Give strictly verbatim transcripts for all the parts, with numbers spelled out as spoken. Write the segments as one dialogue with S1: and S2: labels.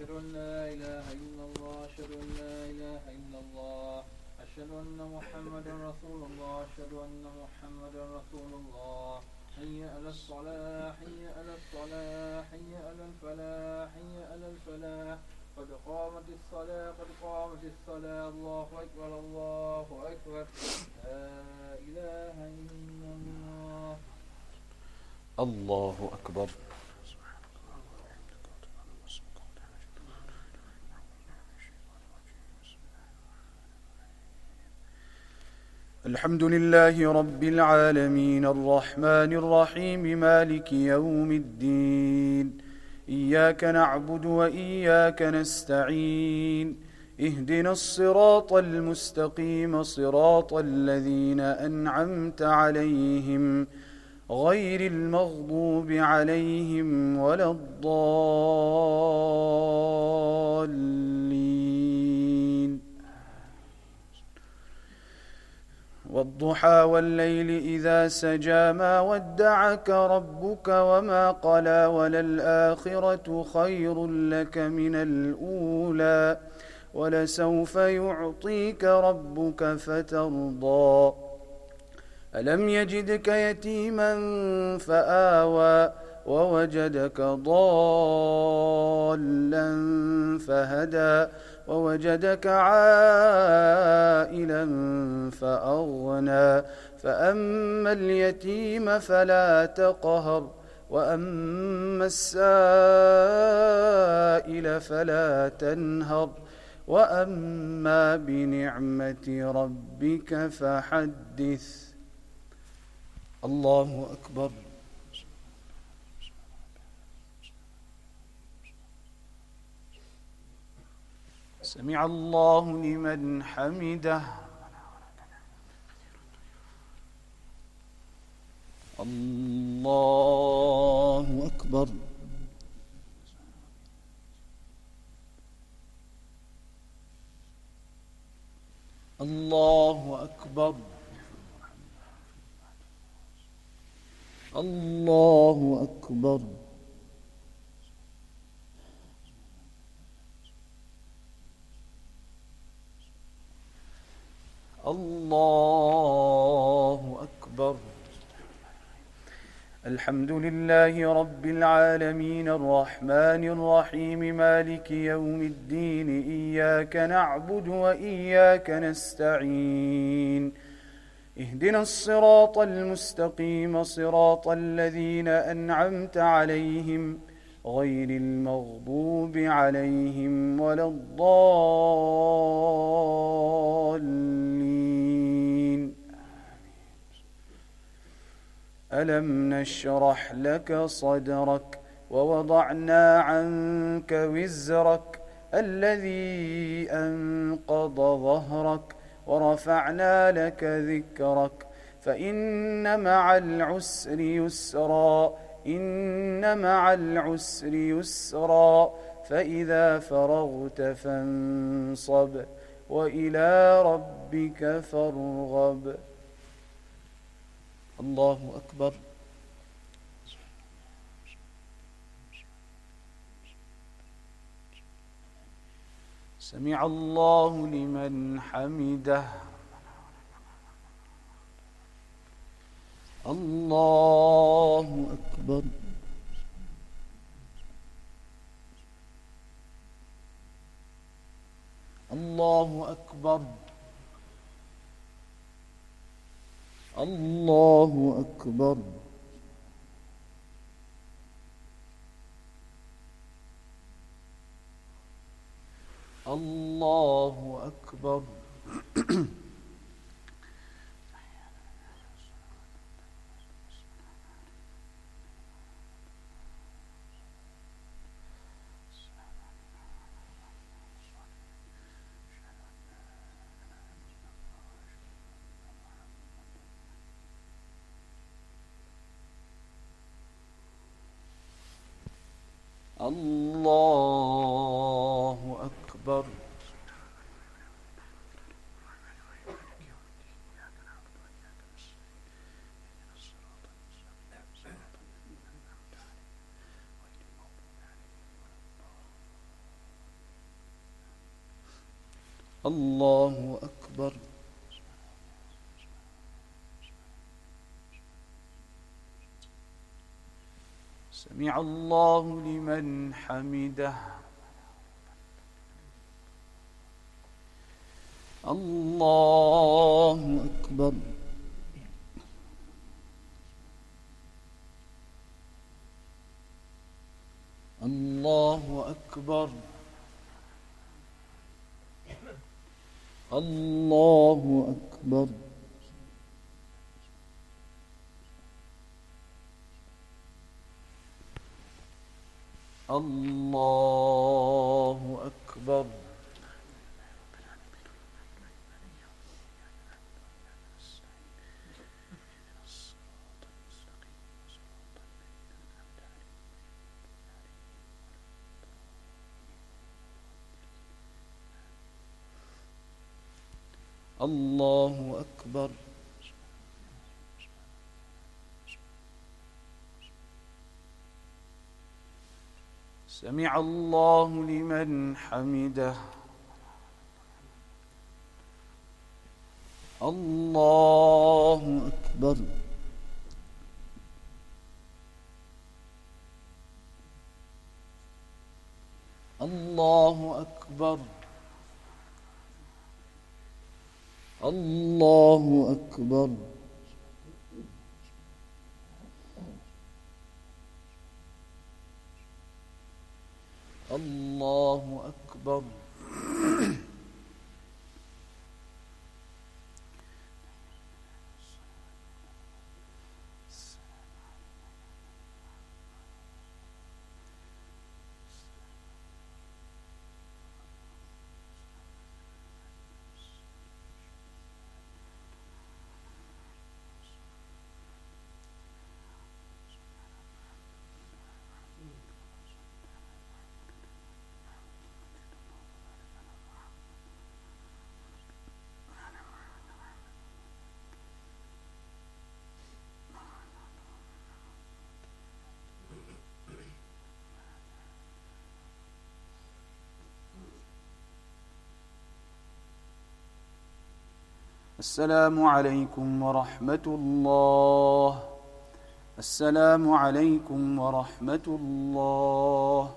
S1: أشهد أن لا إله إلا الله أشهد أن لا إله إلا الله أشهد أن محمدا رسول الله أشهد أن محمدا رسول الله حي على الصلاة حي على الصلاة حي على الفلاح حي على الفلاح قد قامت الصلاة قد قامت الصلاة الله أكبر الله أكبر لا إله إلا الله
S2: الله أكبر. الحمد لله رب العالمين الرحمن الرحيم مالك يوم الدين إياك نعبد وإياك نستعين اهدنا الصراط المستقيم صراط الذين أنعمت عليهم غير المغضوب عليهم ولا الضالين. والضحى والليل إذا سجى ما ودعك ربك وما قلى وللآخرة خير لك من الأولى ولسوف يعطيك ربك فترضى. ألم يجدك يتيما فآوى ووجدك ضالا فهدى ووجدك عائلا فأغنى فأما اليتيم فلا تقهر وأما السائل فلا تنهر وأما بنعمة ربك فحدث. الله أكبر. سمع الله لمن حمده. الله أكبر. الله أكبر. الله أكبر. الله أكبر. الحمد لله رب العالمين الرحمن الرحيم مالك يوم الدين إياك نعبد وإياك نستعين اهدنا الصراط المستقيم صراط الذين أنعمت عليهم غير المغضوب عليهم ولا الضالين. ألم نشرح لك صدرك ووضعنا عنك وزرك الذي أنقض ظهرك ورفعنا لك ذكرك فإن مع العسر يسرا إن مع العسر يسرا فإذا فرغت فانصب وإلى ربك فارغب. الله أكبر. سمع الله لمن حمده. الله أكبر. الله أكبر. الله أكبر. الله أكبر. الله أكبر. الله أكبر. سمع الله لمن حمده. الله أكبر. الله أكبر. الله أكبر. الله أكبر. الله أكبر. سمع الله لمن حمده. الله أكبر. الله أكبر. الله أكبر. الله أكبر. السلام عليكم ورحمة الله. السلام عليكم ورحمة الله.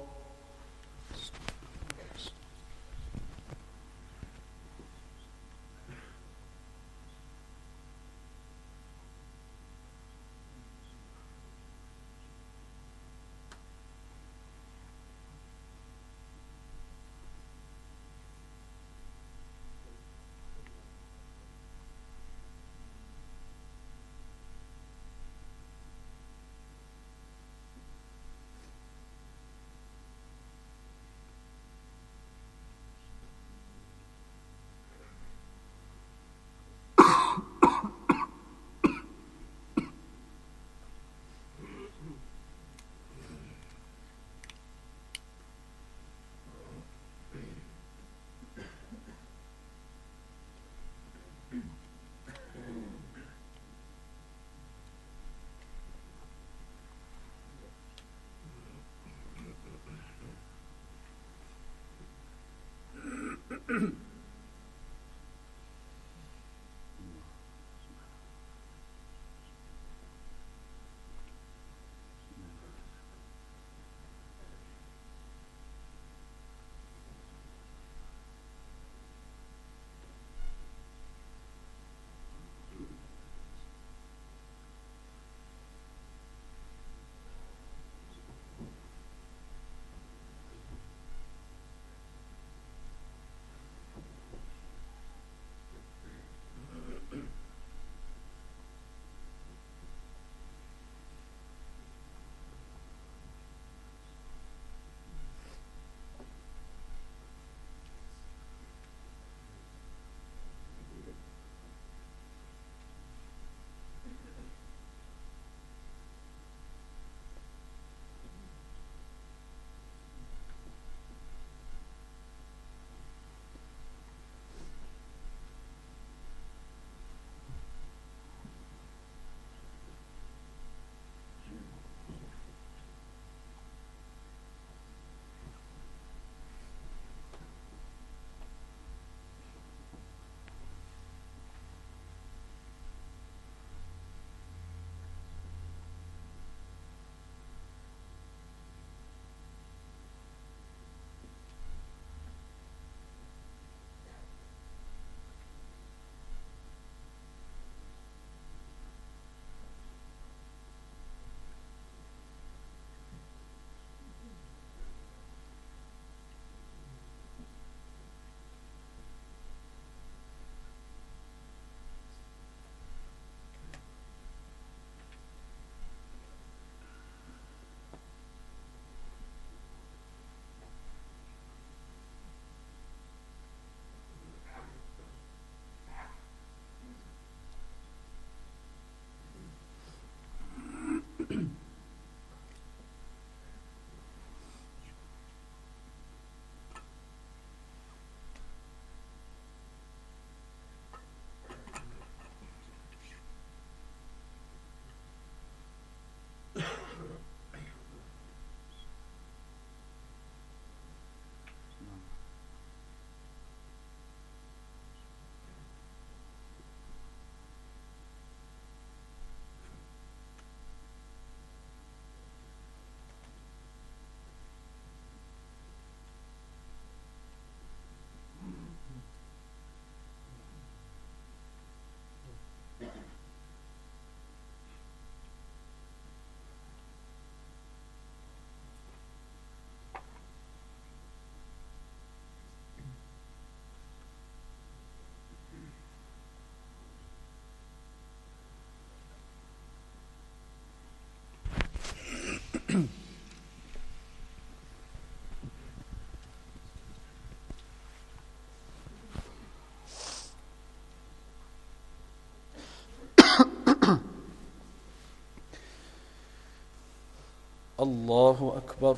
S2: الله أكبر.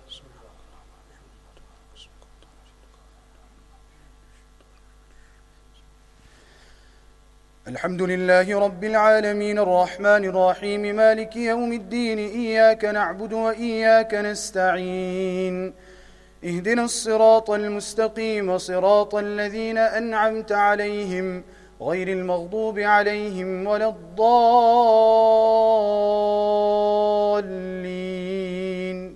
S2: الحمد لله رب العالمين الرحمن الرحيم مالك يوم الدين إياك نعبد وإياك نستعين اهدنا الصراط المستقيم صراط الذين أنعمت عليهم غير المغضوب عليهم ولا الضالين.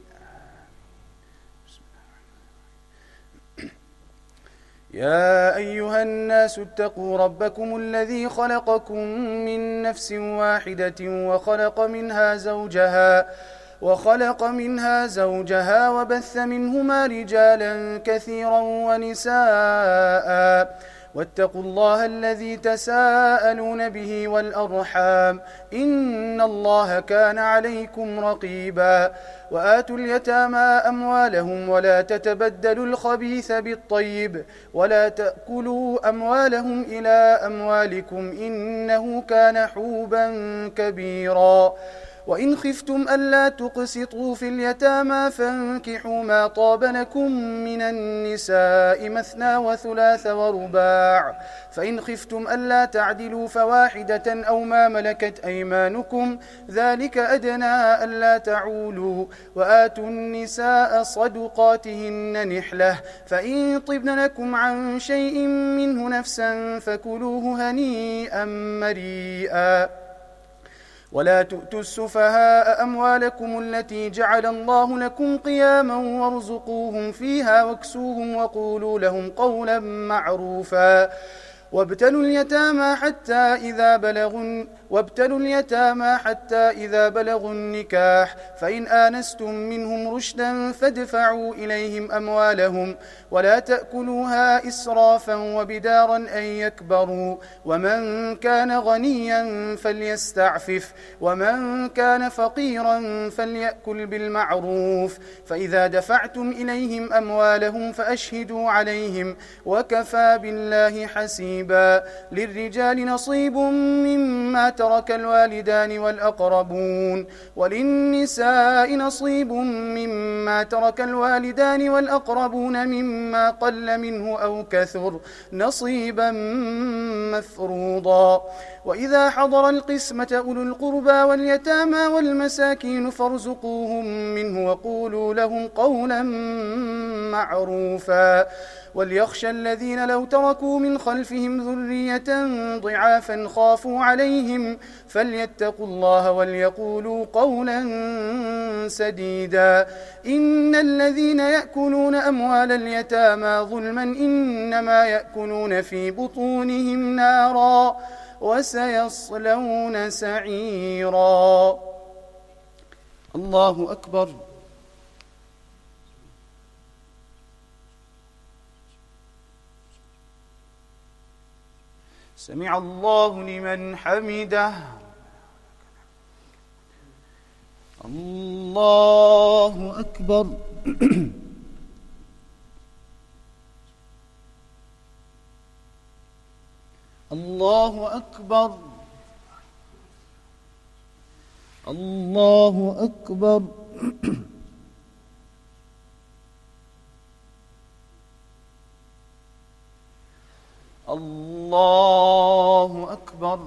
S2: يا أيها الناس اتقوا ربكم الذي خلقكم من نفس واحدة وخلق منها زوجها وخلق منها زوجها وبث منهما رجالا كثيرا ونساء واتقوا الله الذي تساءلون به والأرحام إن الله كان عليكم رقيبا. وآتوا اليتامى أموالهم ولا تتبدلوا الخبيث بالطيب ولا تأكلوا أموالهم إلى أموالكم إنه كان حوبا كبيرا. وإن خفتم ألا تقسطوا في اليتامى فانكحوا ما طاب لكم من النساء مثنى وثلاث ورباع، فإن خفتم ألا تعدلوا فواحدة أو ما ملكت أيمانكم ذلك أدنى ألا تعولوا. وآتوا النساء صدقاتهن نحلة، فإن طبن لكم عن شيء منه نفسا فكلوه هنيئا مريئا. ولا تؤتوا السفهاء أموالكم التي جعل الله لكم قياما وارزقوهم فيها واكسوهم وقولوا لهم قولا معروفا. وابتلوا اليتامى حتى إذا بلغوا وابتلوا اليتامى حتى إذا بلغوا النكاح، فإن آنستم منهم رشدا فادفعوا إليهم أموالهم ولا تأكلوها إسرافا وبدارا أن يكبروا. ومن كان غنيا فليستعفف ومن كان فقيرا فليأكل بالمعروف. فإذا دفعتم إليهم أموالهم فأشهدوا عليهم وكفى بالله حسيبا. للرجال نصيب مما ترك الوالدان والأقربون وللنساء نصيب مما ترك الوالدان والأقربون مما قل منه أو كثر نصيبا مفروضا. وإذا حضر القسمة أولو القربى واليتامى والمساكين فارزقوهم منه وقولوا لهم قولا معروفا. وليخشى الذين لو تركوا من خلفهم ذرية ضعافا خافوا عليهم فليتقوا الله وليقولوا قولا سديدا. إن الذين يأكلون أموال اليتامى ظلما إنما يأكلون في بطونهم نارا وسيصلون سعيرا. الله أكبر. سمع الله لمن حمده. الله أكبر. الله أكبر. الله أكبر. الله أكبر.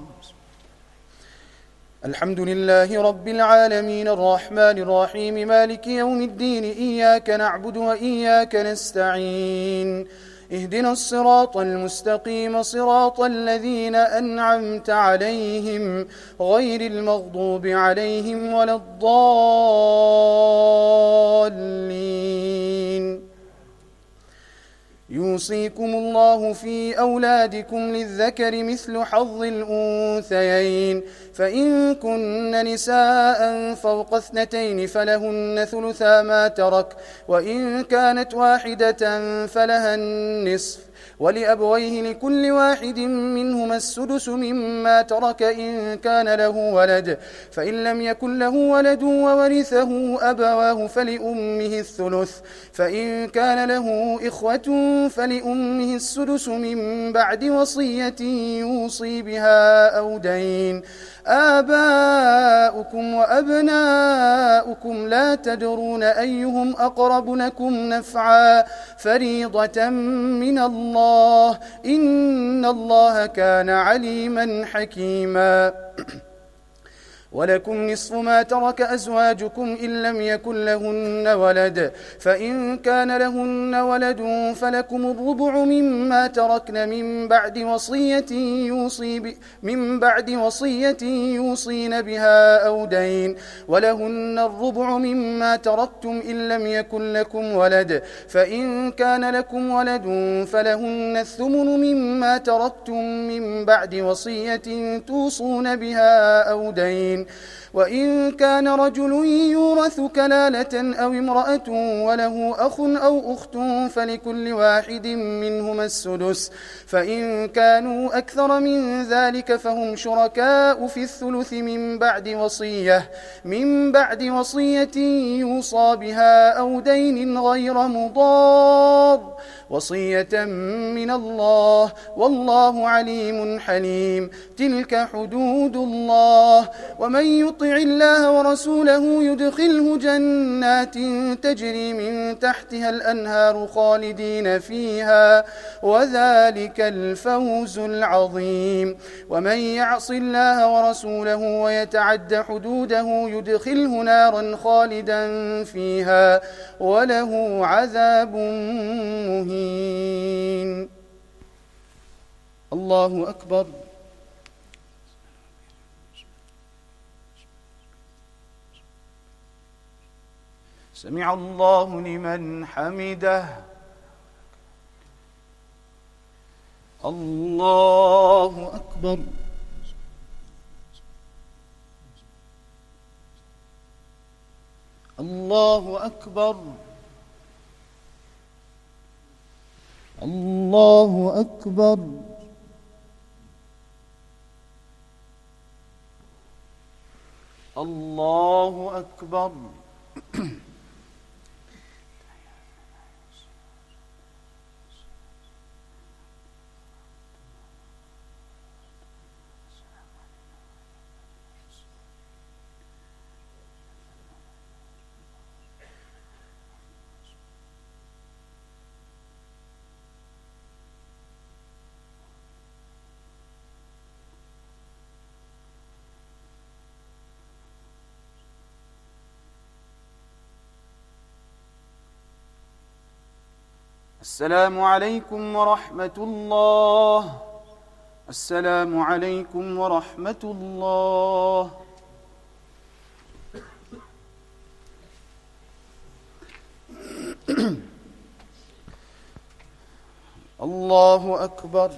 S2: الحمد لله رب العالمين الرحمن الرحيم مالك يوم الدين إياك نعبد وإياك نستعين اهدنا الصراط المستقيم صراط الذين أنعمت عليهم غير المغضوب عليهم ولا الضالين. يوصيكم الله في أولادكم للذكر مثل حظ الأنثيين، فإن كن نساء فوق اثنتين فلهن ثلثا ما ترك، وإن كانت واحدة فلها النصف، ولأبويه لكل واحد منهما السدس مما ترك إن كان له ولد، فإن لم يكن له ولد وورثه أبواه فلأمه الثلث، فإن كان له إخوة فلأمه السدس من بعد وصية يوصي بها أو دين. آباؤكم وأبناؤكم لا تدرون أيهم أقرب لكم نفعا فريضة من الله، إن الله كان عليما حكيما. ولكم نصف ما ترك أزواجكم إن لم يكن لهن ولد، فإن كان لهن ولد فلكم الربع مما تركن من بعد وصية يوصي ب... من بعد وصية يوصين بها أو دين، ولهن الربع مما تركتم إن لم يكن لكم ولد، فإن كان لكم ولد فلهن الثمن مما تركتم من بعد وصية توصون بها أو دين. وإن كان رجل يورث كلالة أو امرأة وله أخ أو أخت فلكل واحد منهما السدس، فإن كانوا أكثر من ذلك فهم شركاء في الثلث من بعد وصية من بعد وصية يوصى بها أو دين غير مضار، وصية من الله، والله عليم حليم. تلك حدود الله، ومن يطع الله ورسوله يدخله جنات تجري من تحتها الأنهار خالدين فيها، وذلك الفوز العظيم. ومن يعص الله ورسوله ويتعد حدوده يدخله نارا خالدا فيها وله عذاب مهين. الله أكبر. سمع الله لمن حمده. الله أكبر. الله أكبر. الله أكبر. الله أكبر. السلام عليكم ورحمة الله. السلام عليكم ورحمة الله. الله أكبر.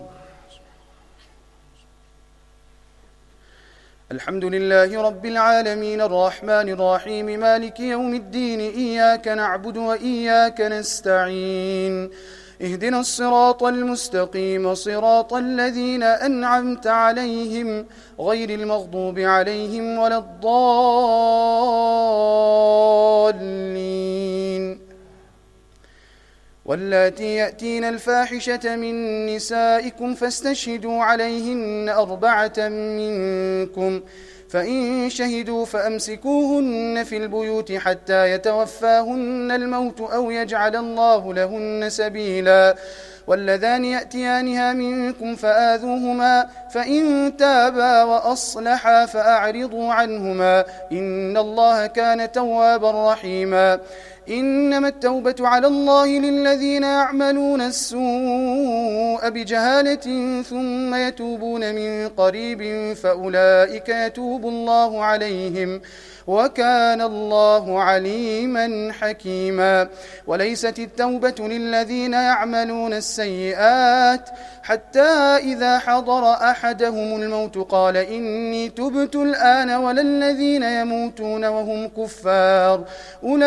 S2: الحمد لله رب العالمين الرحمن الرحيم مالك يوم الدين، إياك نعبد وإياك نستعين، اهدنا الصراط المستقيم صراط الذين أنعمت عليهم غير المغضوب عليهم ولا الضالين. واللاتي يأتين الفاحشة من نسائكم فاستشهدوا عليهن أربعة منكم، فإن شهدوا فأمسكوهن في البيوت حتى يتوفاهن الموت أو يجعل الله لهن سبيلا. واللذان يأتيانها منكم فآذوهما، فإن تابا وأصلحا فأعرضوا عنهما، إن الله كان توابا رحيما. إنما التوبة على الله للذين يعملون السوء بجهالة ثم يتوبون من قريب فأولئك يتوب الله عليهم، وكان الله عليما حكيما. وليست التوبة للذين يعملون السيئات حتى إذا حضر أحدهم الموت قال إني تبت الآن، ولا الذين يموتون وهم كفار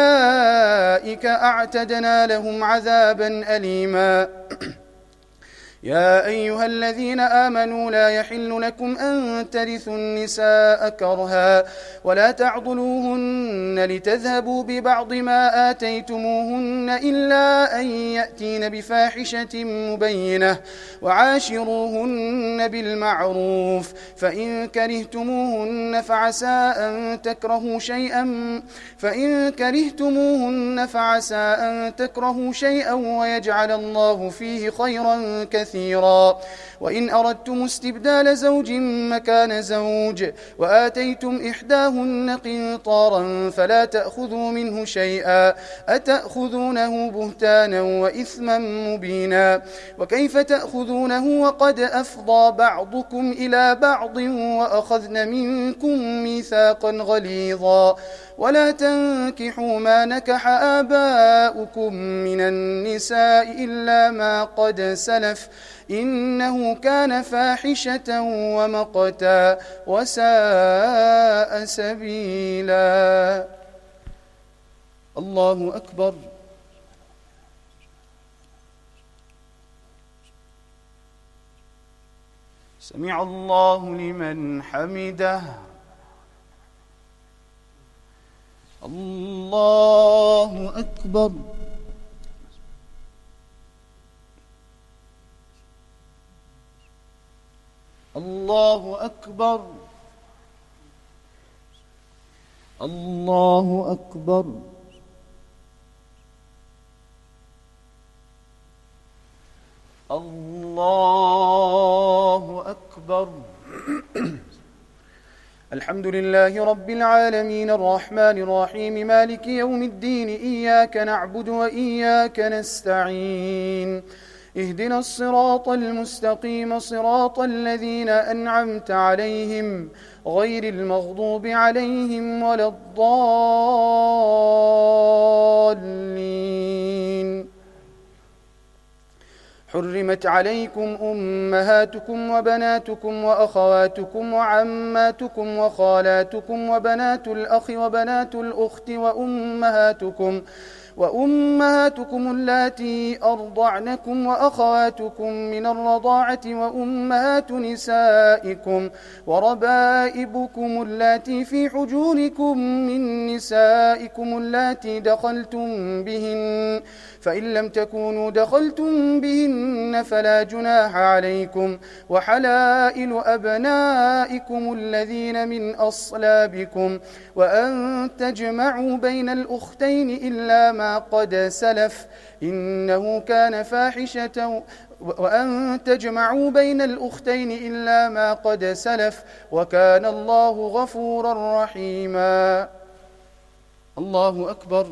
S2: أولئك أعتدنا لهم عذابا أليما. يا أيها الذين آمنوا لا يحل لكم أن ترثوا النساء كرها ولا تعضلوهن لتذهبوا ببعض ما آتيتموهن إلا أن يأتين بفاحشة مبينة وعاشروهن بالمعروف فإن كرهتموهن فعسى أن تكرهوا شيئا فإن كرهتموهن فعسى أن تكرهوا شيئا ويجعل الله فيه خيرا كثيرا وإن أردتم استبدال زوج مكان زوج وآتيتم إحداهن قنطارا فلا تأخذوا منه شيئا أتأخذونه بهتانا وإثما مبينا وكيف تأخذونه وقد أفضى بعضكم إلى بعض وأخذن منكم ميثاقا غليظا ولا تنكحوا ما نكح آباؤكم من النساء إلا ما قد سلف إنه كان فاحشة ومقتا وساء سبيلا. الله أكبر. سمع الله لمن حمده. الله أكبر. الله أكبر. الله أكبر. الله أكبر. الحمد لله رب العالمين الرحمن الرحيم مالك يوم الدين إياك نعبد وإياك نستعين اهدنا الصراط المستقيم صراط الذين أنعمت عليهم غير المغضوب عليهم ولا الضالين. حرمت عليكم أمهاتكم وبناتكم وأخواتكم وعماتكم وخالاتكم وبنات الأخ وبنات الأخت وأمهاتكم وأمهاتكم اللاتي أرضعنكم وأخواتكم من الرضاعة وأمهات نسائكم وربائبكم اللاتي في حجوركم من نسائكم اللاتي دخلتم بهن فإن لم تكونوا دخلتم بهن فلا جناح عليكم وحلائل أبنائكم الذين من أصلابكم وأن تجمعوا بين الأختين إلا ما قد سلف إنه كان فاحشة وأن تجمعوا بين الأختين إلا ما قد سلف وكان الله غفورا رحيما. الله أكبر.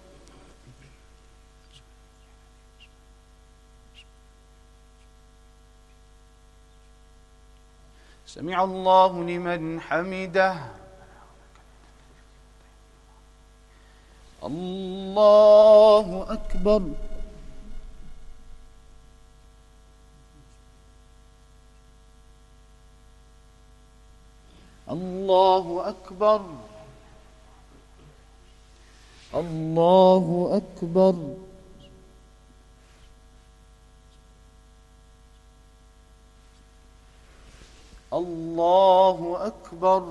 S2: سمع الله لمن حمده. الله أكبر. الله أكبر. الله أكبر. الله أكبر.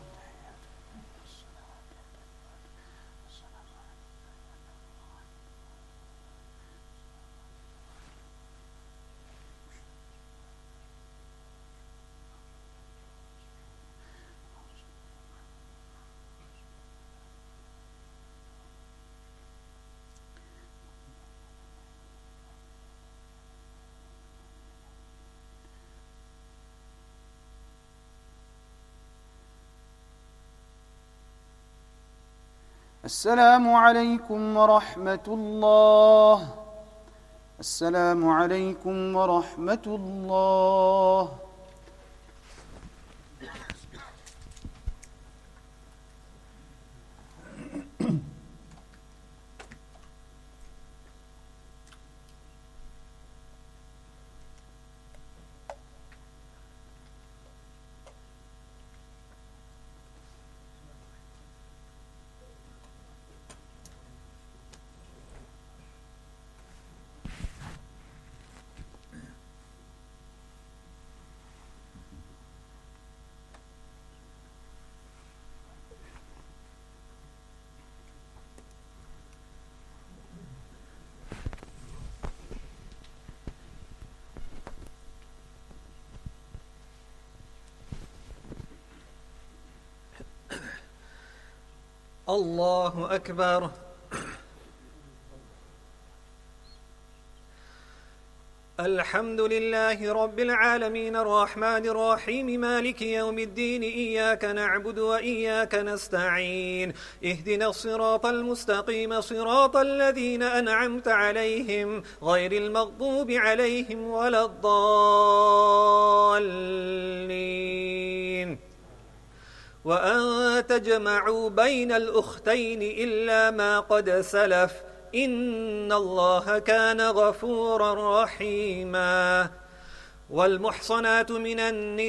S2: السلام عليكم ورحمة الله. السلام عليكم ورحمة الله.
S3: الله أكبر. الحمد لله رب العالمين الرحمن الرحيم مالك يوم الدين إياك نعبد وإياك نستعين اهدنا الصراط المستقيم صراط الذين أنعمت عليهم غير المغضوب عليهم ولا الضالين وأن تجمعوا بين الأختين إلا ما قد سلف إن الله كان غفورا رحيما. والمحصنات من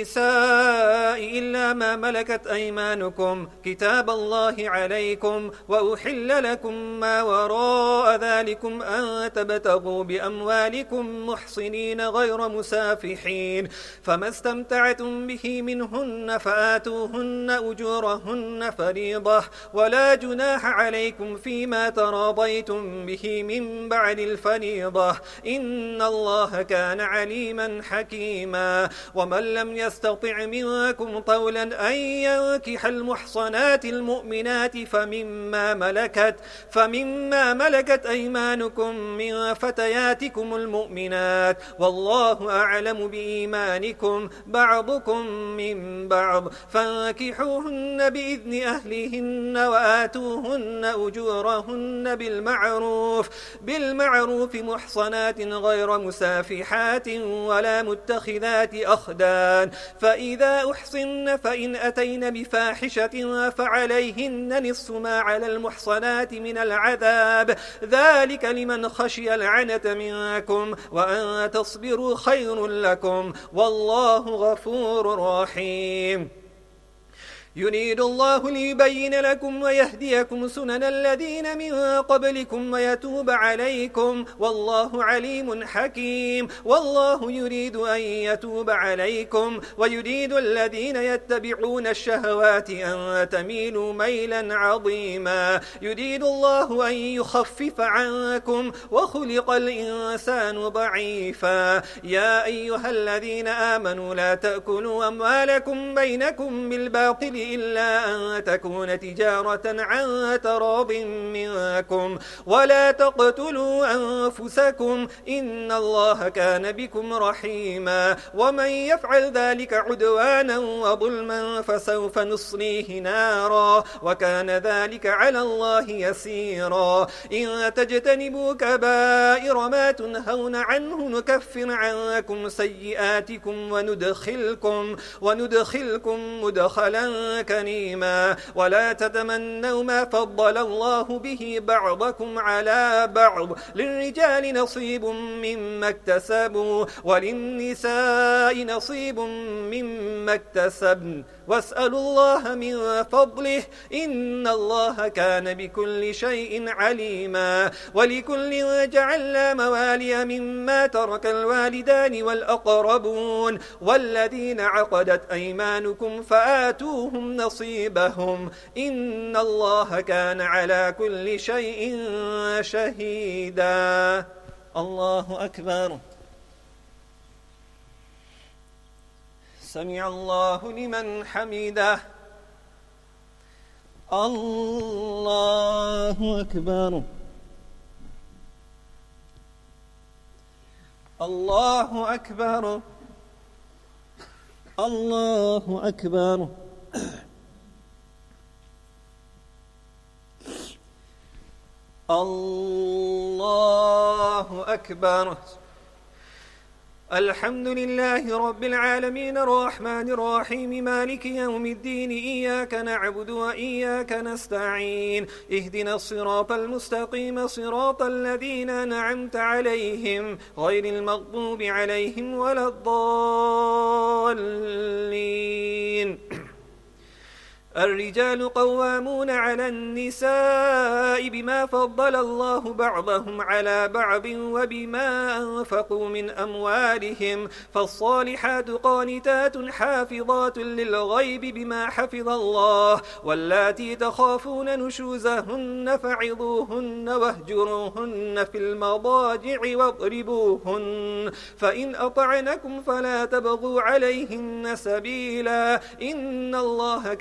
S3: النساء إلا ما ملكت أيمانكم كتاب الله عليكم وأحل لكم ما وراء ذلكم أن تبتغوا بأموالكم محصنين غير مسافحين فما استمتعتم به منهن فآتوهن أجورهن فريضة ولا جناح عليكم فيما تراضيتم به من بعد الفريضة إن الله كان عليما حكيما. ومن لم يستطع منكم طولا أن ينكح المحصنات المؤمنات فمما ملكت فمما ملكت أيمانكم من فتياتكم المؤمنات والله أعلم بإيمانكم بعضكم من بعض فانكحوهن بإذن أهلهن وآتوهن أجورهن بالمعروف بالمعروف محصنات غير مسافحات ولا متخذات أخدان فإذا أحصن فإن أتين بفاحشة فعليهن نصف ما على المحصنات من العذاب ذلك لمن خشي العنة منكم وأن تصبروا خير لكم والله غفور رحيم. يريد الله ليبين لكم ويهديكم سنن الذين من قبلكم ويتوب عليكم والله عليم حكيم. والله يريد أن يتوب عليكم ويريد الذين يتبعون الشهوات أن تميلوا ميلا عظيما. يريد الله أن يخفف عنكم وخلق الإنسان ضعيفا. يا أيها الذين آمنوا لا تأكلوا أموالكم بينكم بالباطل إلا أن تكون تجارة عن تراض منكم ولا تقتلوا أنفسكم إن الله كان بكم رحيما. ومن يفعل ذلك عدوانا وظلما فسوف نصليه نارا وكان ذلك على الله يسيرا. إن تجتنبوا كبائر ما تنهون عنه نكفر عنكم سيئاتكم وندخلكم وندخلكم مدخلا كريما. ولا تتمنوا ما فضل الله به بعضكم على بعض للرجال نصيب مما اكتسبوا وللنساء نصيب مما اكتسبن واسألوا الله من فضله إن الله كان بكل شيء عليما. ولكل جعلنا موالي مما ترك الوالدان والأقربون والذين عقدت أيمانكم فآتوهم نصيبهم إن الله كان على كل شيء شهيدا. الله أكبر. سمع الله لمن حمده. الله أكبر. الله أكبر. الله أكبر. الله أكبر. الحمد لله رب العالمين الرحمن الرحيم مالك يوم الدين إياك نعبد وإياك نستعين اهدنا الصراط المستقيم صراط الذين أنعمت عليهم غير المغضوب عليهم ولا الضالين. الرجال قوامون على النساء بما فضل الله بعضهم على بعض وبما أنفقوا من أموالهم فالصالحات قانتات حافظات للغيب بما حفظ الله واللاتي تخافون نشوزهن فعظوهن واهجروهن في المضاجع واضربوهن فإن أطعنكم فلا تبغوا عليهن سبيلا إن الله كان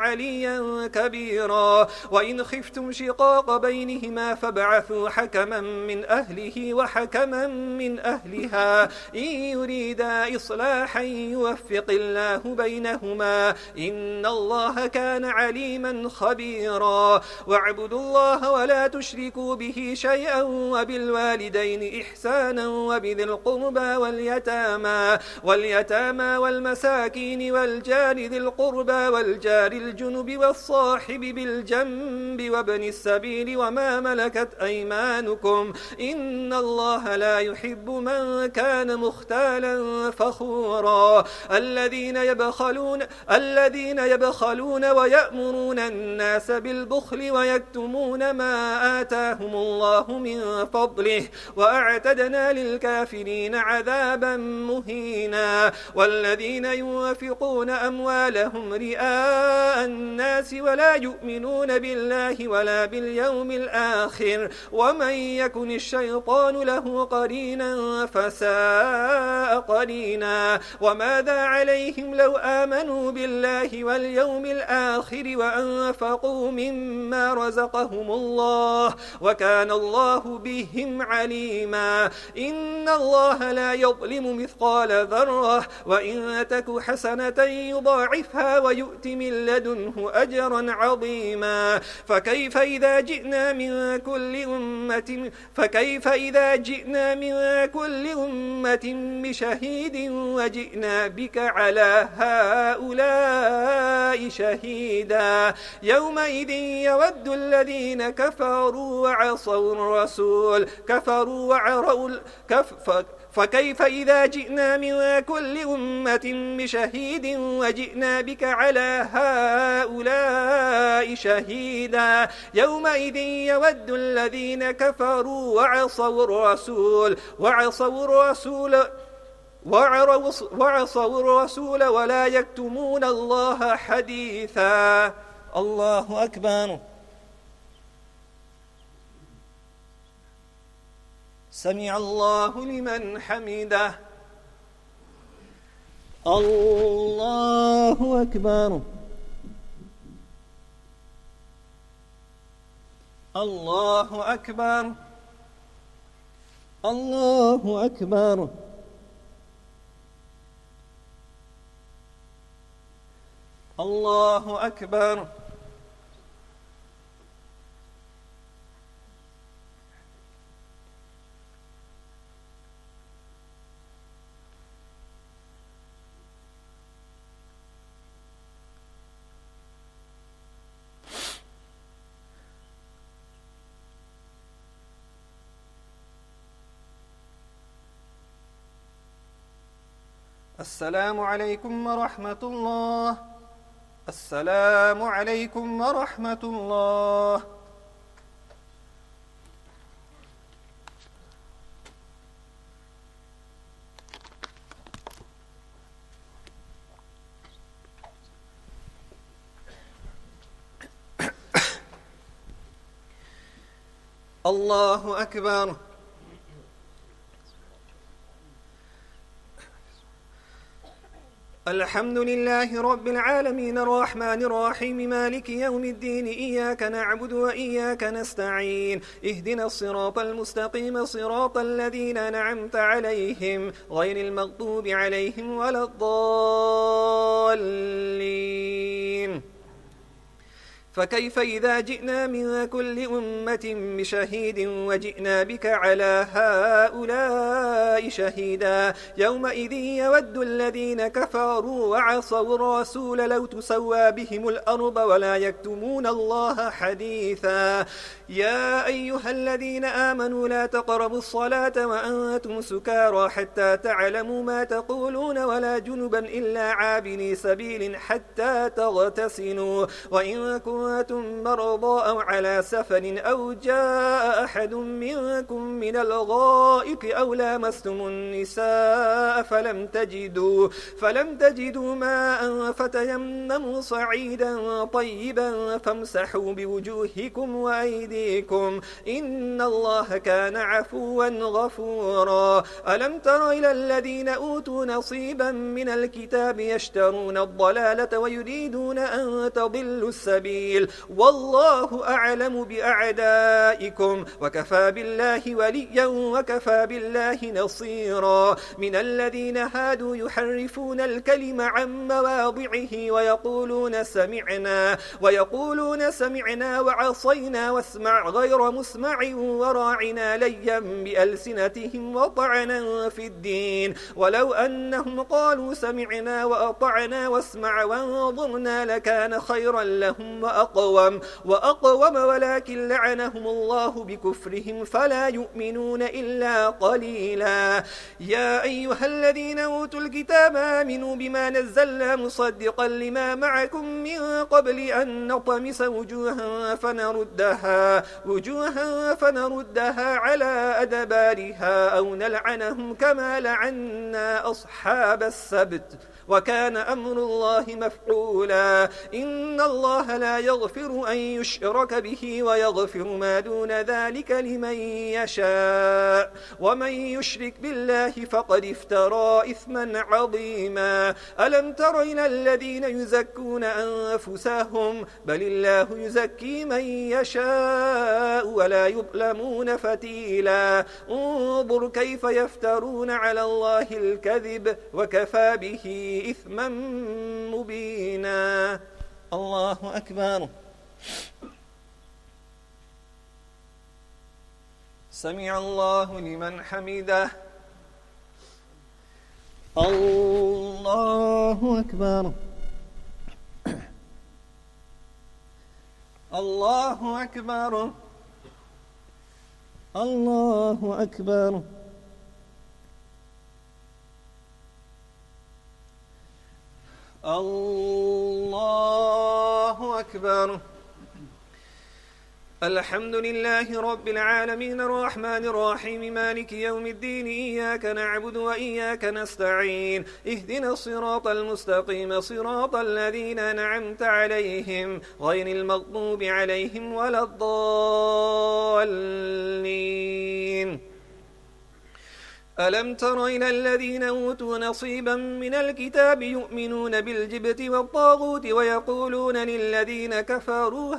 S3: عليا كبيرا وإن خفتم شقاق بينهما فابعثوا حكما من أهله وحكما من أهلها إن يريدا إصلاحا يوفق الله بينهما إن الله كان عليما خبيرا واعبدوا الله ولا تشركوا به شيئا وبالوالدين إحسانا وبذي القربى واليتامى واليتامى والمساكين والجار ذي القربى والجار الجنب والصاحب بالجنب وابن السبيل وما ملكت أيمانكم إن الله لا يحب من كان مختالا فخورا الذين يبخلون الذين يبخلون ويأمرون الناس بالبخل ويكتمون ما آتاهم الله من فضله وأعتدنا للكافرين عذابا مهينا والذين ينفقون أموالهم رئاء الناس ولا يؤمنون بالله ولا باليوم الآخر ومن يكن الشيطان له قرينا فساء قرينا وماذا عليهم لو آمنوا بالله واليوم الآخر وأنفقوا مما رزقهم الله وكان الله بهم عليما إن الله لا يظلم مثقال ذرة وإن تك حسنة يضاعفها ويؤت من لدنه أجرا عظيما فكيف إذا جئنا من كل أمة فكيف إذا جئنا من كل أمة بشهيد وجئنا بك على هؤلاء شهيدا يومئذ يود الذين كفروا وعصوا الرسول كفروا وعروا كف فكيف إذا جئنا من كل أمة بشهيد وجئنا بك على هؤلاء شهيدا يومئذ يود الذين كفروا وعصوا الرسول وعصوا الرسول وعصوا الرسول ولا يكتمون الله حديثا الله أكبر سمع الله لمن حمده الله أكبر الله أكبر الله أكبر الله أكبر السلام عليكم ورحمة الله السلام عليكم ورحمة الله الله أكبر الحمد لله رب العالمين الرحمن الرحيم مالك يوم الدين إياك نعبد وإياك نستعين اهدنا الصراط المستقيم صراط الذين أنعمت عليهم غير المغضوب عليهم ولا الضالين فكيف إذا جئنا من كل أمة بشهيد وجئنا بك على هؤلاء شهيدا يومئذ يود الذين كفروا وعصوا الرسول لو تسوى بهم الأرض ولا يكتمون الله حديثا يا أيها الذين آمنوا لا تقربوا الصلاة وأنتم سكارى حتى تعلموا ما تقولون ولا جنبا إلا عابري سبيل حتى تغتسلوا وإن كنتم كنتم مرضى أو على سفر أو جاء أحد منكم من الغائط أو لامستم النساء فلم تجدوا فلم تجدوا ماء فتيمموا صعيدا طيبا فامسحوا بوجوهكم وأيديكم إن الله كان عفوا غفورا. ألم تر إلى الذين أوتوا نصيبا من الكتاب يشترون الضلالة ويريدون أن تضلوا السبيل والله أعلم بأعدائكم وكفى بالله وليا وكفى بالله نصيرا. من الذين هادوا يحرفون الكلم عن مواضعه ويقولون سمعنا ويقولون سمعنا وعصينا واسمع غير مسمع وراعنا ليا بألسنتهم وطعنا في الدين ولو أنهم قالوا سمعنا وأطعنا واسمع وانظرنا لكان خيرا لهم وأقوم وأقوم ولكن لعنهم الله بكفرهم فلا يؤمنون إلا قليلا. يا أيها الذين أوتوا الكتاب آمنوا بما نزلنا مصدقا لما معكم من قبل أن نطمس وجوها فنردها وجوها فنردها على أدبارها أو نلعنهم كما لعنا أصحاب السبت وكان أمر الله مفعولا. إن الله لا يغفر أن يشرك به ويغفر ما دون ذلك لمن يشاء ومن يشرك بالله فقد افترى إثما عظيما. ألم تر إلى الذين يزكون أنفسهم بل الله يزكي من يشاء ولا يظلمون فتيلا. انظر كيف يفترون على الله الكذب وكفى به إثما مبينا. الله أكبر. سمع الله لمن حمده. الله أكبر. الله أكبر. الله أكبر. الله أكبر. الحمد لله رب العالمين الرحمن الرحيم مالك يوم الدين إياك نعبد وإياك نستعين اهدنا الصراط المستقيم صراط الذين أنعمت عليهم غير المغضوب عليهم ولا الضالين. ألم تر إلى الذين أوتوا نصيبا من الكتاب يؤمنون بالجبت والطاغوت ويقولون للذين كفروا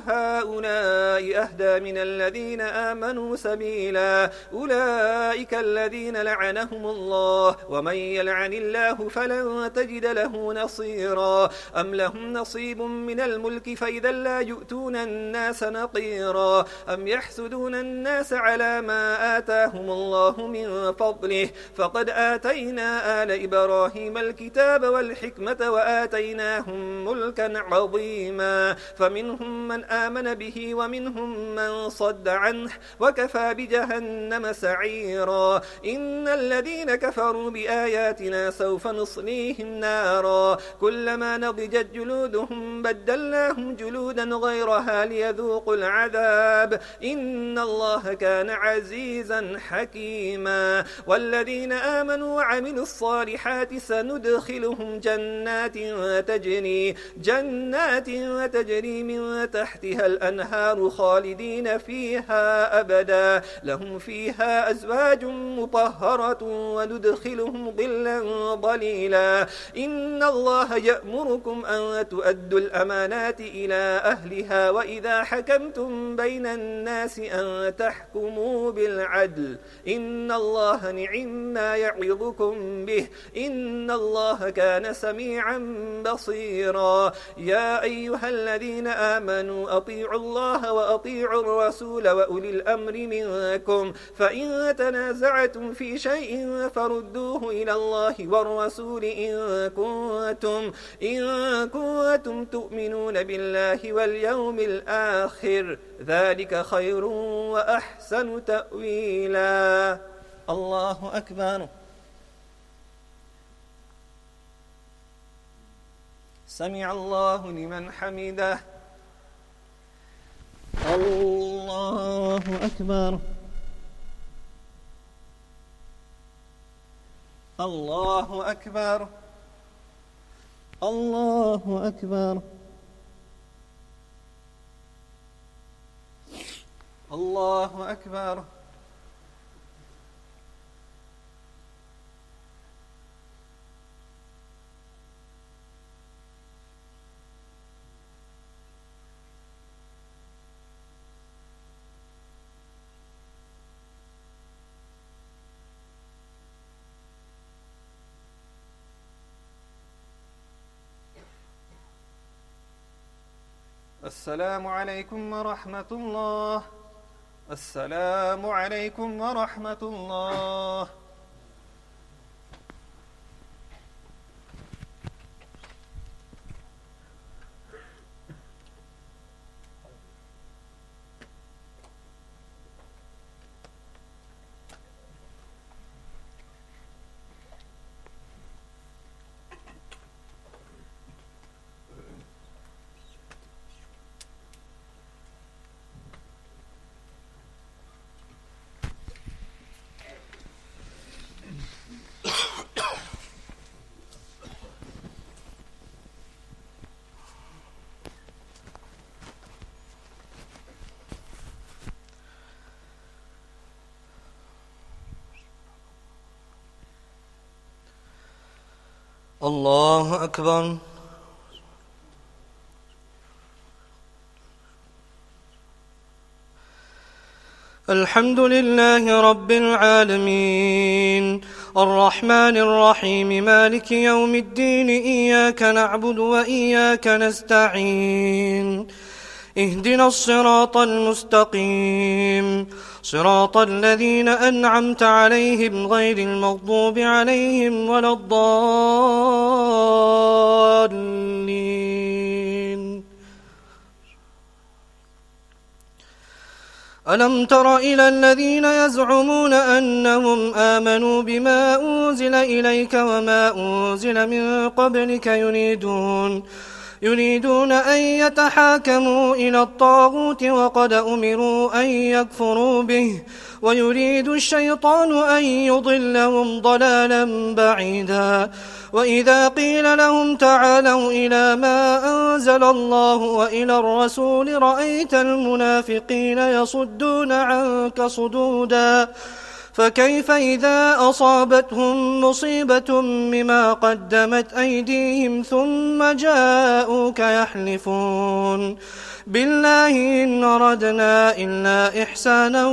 S3: هؤلاء أهدى من الذين آمنوا سبيلا. أولئك الذين لعنهم الله ومن يلعن الله فلن تجد له نصيرا. أم لهم نصيب من الملك فإذا لا يؤتون الناس نقيرا. أم يحسدون الناس على ما آتاهم الله من فضله فقد آتينا آل إبراهيم الكتاب والحكمة وآتيناهم ملكا عظيما. فمنهم من آمن به ومنهم من صد عنه وكفى بجهنم سعيرا. إن الذين كفروا بآياتنا سوف نصليهم نارا كلما نضجت جلودهم بدلناهم جلودا غيرها ليذوقوا العذاب إن الله كان عزيزا حكيما. والذين آمنوا وعملوا الصالحات سندخلهم جنات تجري جنات تجري من تحتها الأنهار خالدين فيها أبدا لهم فيها أزواج مطهرة وندخلهم ظلا ظليلا. إن الله يأمركم أن تؤدوا الأمانات إلى أهلها وإذا حكمتم بين الناس أن تحكموا بالعدل إن الله نعم ما يعظكم به إن الله كان سميعا بصيرا. يا أيها الذين آمنوا أطيعوا الله وأطيعوا الرسول وأولي الأمر منكم فإن تنازعتم في شيء فردوه إلى الله والرسول إن كنتم إن كنتم تؤمنون بالله واليوم الآخر ذلك خير وأحسن تأويلا. الله أكبر. سمع الله لمن حمده. أكبر الله أكبر الله أكبر الله أكبر السلام عليكم ورحمة الله السلام عليكم ورحمة الله الله أكبر الحمد لله رب العالمين الرحمن الرحيم مالك يوم الدين إياك نعبد وإياك نستعين اهدنا الصراط المستقيم صراط الذين أنعمت عليهم غير المغضوب عليهم ولا الضالين ألم تر إلى الذين يزعمون أنهم آمنوا بما أنزل إليك وما أنزل من قبلك يريدون يريدون أن يتحاكموا إلى الطاغوت وقد أمروا أن يكفروا به ويريد الشيطان أن يضلهم ضلالا بعيدا وإذا قيل لهم تعالوا إلى ما أنزل الله وإلى الرسول رأيت المنافقين يصدون عنك صدودا فكيف إذا أصابتهم مصيبة بما قدمت أيديهم ثم جاءوك يحلفون بالله إن أردنا إلا إحسانا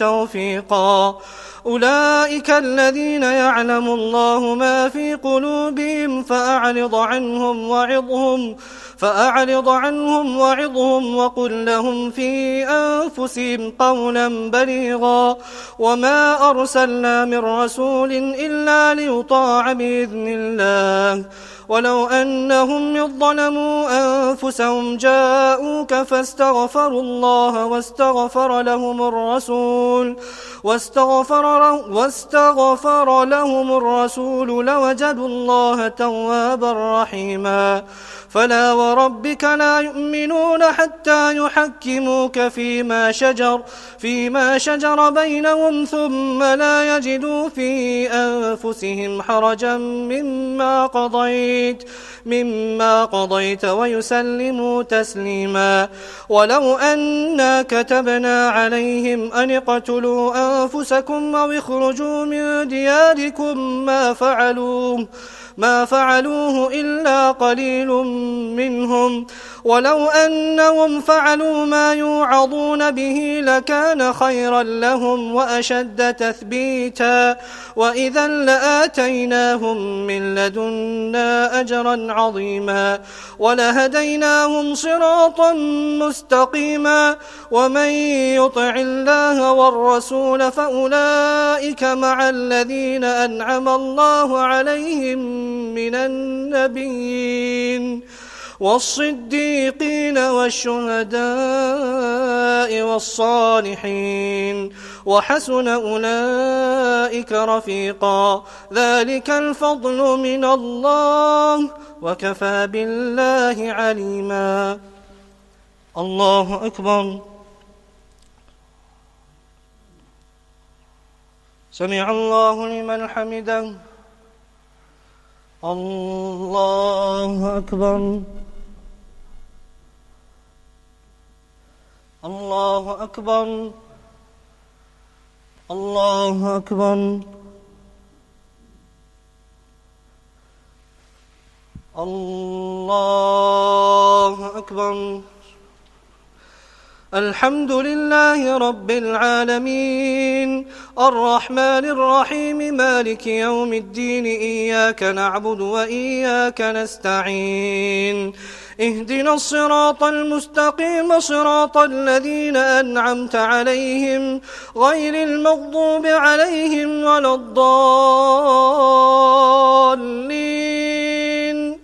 S3: وتوفيقا أولئك الذين يعلم الله ما في قلوبهم فأعرض عنهم وعظهم فأعرض عنهم وعظهم وقل لهم في أنفسهم قولا بليغا وما أرسلنا من رسول إلا ليطاع بإذن الله ولو أنهم إذ ظلموا أنفسهم جاءوك فاستغفروا الله واستغفر لهم الرسول واستغفر, واستغفر لهم الرسول لوجدوا الله توابا رحيما فلا وربك لا يؤمنون حتى يحكموك فيما شجر فيما شجر بينهم ثم لا يجدوا في أنفسهم حرجا مما قضيت مما قضيت ويسلموا تسليما ولو أنا كتبنا عليهم أن اقتلوا أنفسكم أو اخرجوا من دياركم ما فعلوه ما فعلوه إلا قليل منهم ولو أنهم فعلوا ما يوعظون به لكان خيرا لهم وأشد تثبيتا وإذا لآتيناهم من لدنا أجرا عظيما ولهديناهم صراطا مستقيما ومن يطع الله والرسول فأولئك مع الذين أنعم الله عليهم من النبيين والصديقين والشهداء والصالحين وحسن أولئك رفيقا ذلك الفضل من الله وكفى بالله عليما الله أكبر
S4: سمع الله لمن حمده. الله أكبر. الله أكبر. الله أكبر. الله أكبر. الحمد لله رب العالمين الرحمن الرحيم مالك يوم الدين إياك نعبد وإياك نستعين اهدنا الصراط المستقيم صراط الذين أنعمت عليهم غير المغضوب عليهم ولا الضالين.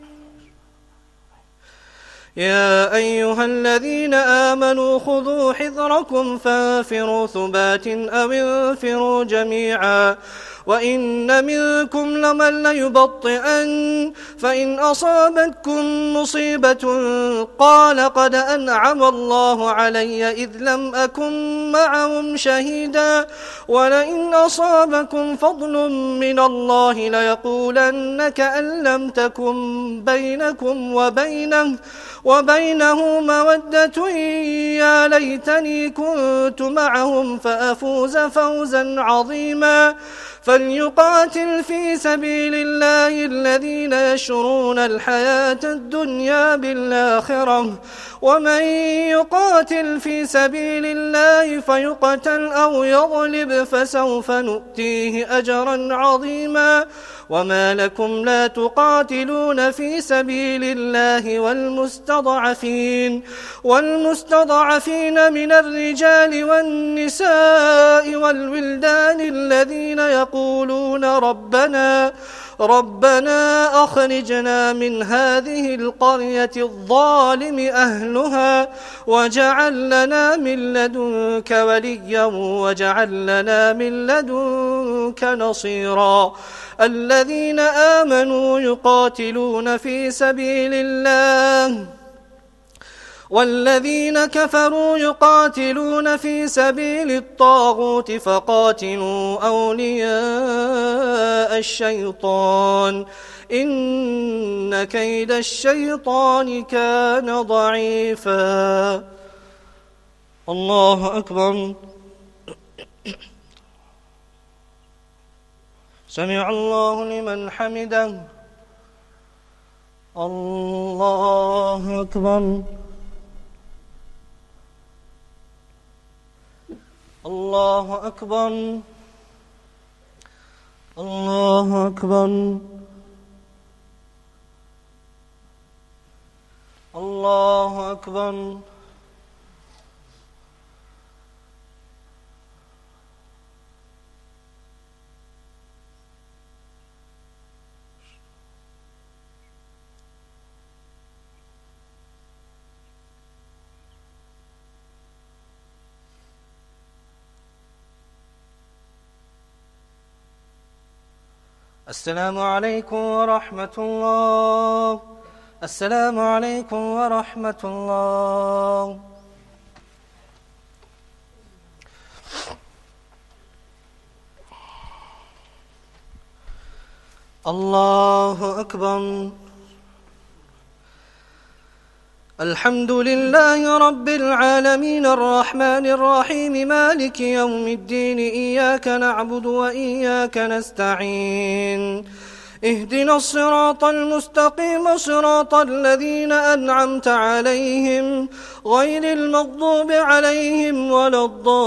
S4: يا أيها الذين آمنوا خذوا حذركم فانفروا ثبات أو انفروا جميعا وإن منكم لمن ليبطئن فإن أصابتكم مصيبة قال قد أنعم الله علي إذ لم أكن معهم شهيدا ولئن أصابكم فضل من الله ليقولن كأن لم تكن بينكم وبينه وبينه مودة يا ليتني كنت معهم فأفوز فوزا عظيما. فليقاتل في سبيل الله الذين يشرون الحياة الدنيا بالآخرة ومن يقاتل في سبيل الله فيقتل أو يغلب فسوف نؤتيه أجرا عظيما. وما لكم لا تقاتلون في سبيل الله والمستضعفين والمستضعفين من الرجال والنساء والولدان الذين يقولون ربنا ربنا أخرجنا من هذه القرية الظالم أهلها واجعل لنا من لدنك وليا واجعل لنا من لدنك نصيرا. الذين آمنوا يقاتلون في سبيل الله والذين كفروا يقاتلون في سبيل الطاغوت فقاتلوا أولياء الشيطان إن كيد الشيطان كان ضعيفا. الله أكبر. سمع الله لمن حمده. الله أكبر. الله أكبر. الله أكبر. الله أكبر. السلام عليكم ورحمة الله. السلام عليكم ورحمة الله. الله أكبر. الحمد لله رب العالمين الرحمن الرحيم مالك يوم الدين إياك نعبد وإياك نستعين اهدنا الصراط المستقيم صراط الذين أنعمت عليهم غير المغضوب عليهم ولا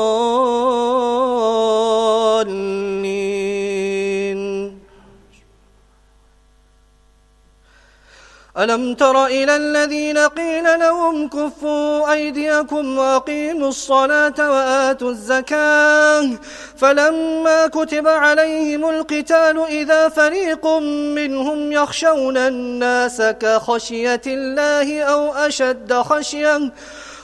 S4: الضالين. ألم تر إلى الذين قيل لهم كفوا أيديكم وأقيموا الصلاة وآتوا الزكاة فلما كتب عليهم القتال إذا فريق منهم يخشون الناس كخشية الله أو أشد خشية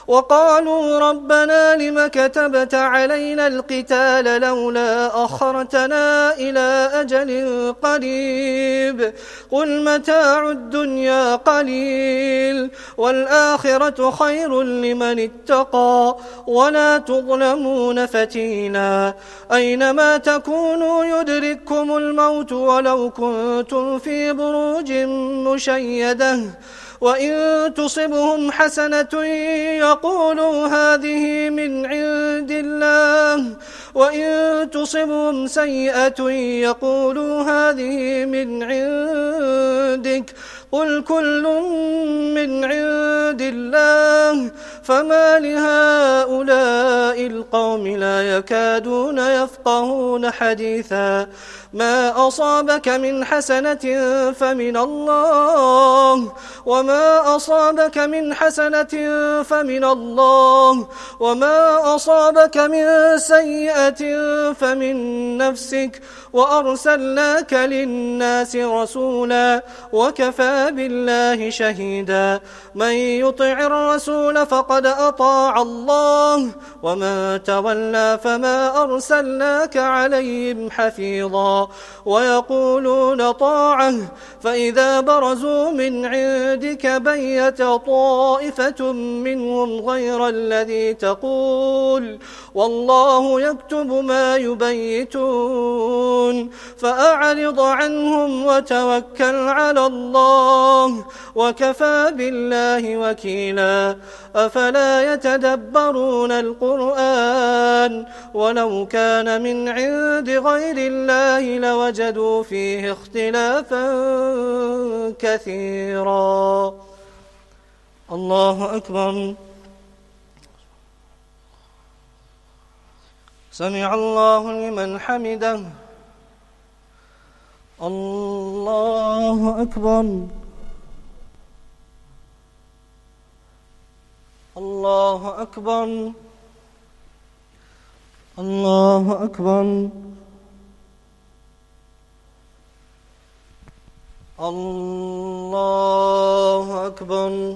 S4: وقالوا ربنا لم كتبت علينا القتال لولا أخرتنا إلى أجل قريب قل متاع الدنيا قليل والآخرة خير لمن اتقى ولا تظلمون فتيلا أينما تكونوا يدرككم الموت ولو كنتم في بروج مشيدة وإن تصبهم حسنة يقولوا هذه من عند الله وإن تصبهم سيئة يقولوا هذه من عندك قل كل من عند الله فما لهؤلاء القوم لا يكادون يفقهون حديثا ما أصابك من حسنة فمن الله وما أصابك من حسنة فمن الله وما أصابك من سيئة فمن نفسك وأرسلناك للناس رسولا وكفى بالله شهيدا من يطع الرسول فقد أطاع الله ومن تولى فما أرسلناك عليهم حفيظا ويقولون طاعة فإذا برزوا من عندك بيت طائفة منهم غير الذي تقول والله يكتب ما يبيتون فأعرض عنهم وتوكل على الله وكفى بالله وكيلا أفلا يتدبرون القرآن ولو كان من عند غير الله لوجدوا فيه اختلافا كثيرا الله أكبر سمع الله لمن حمده الله أكبر الله أكبر الله أكبر الله أكبر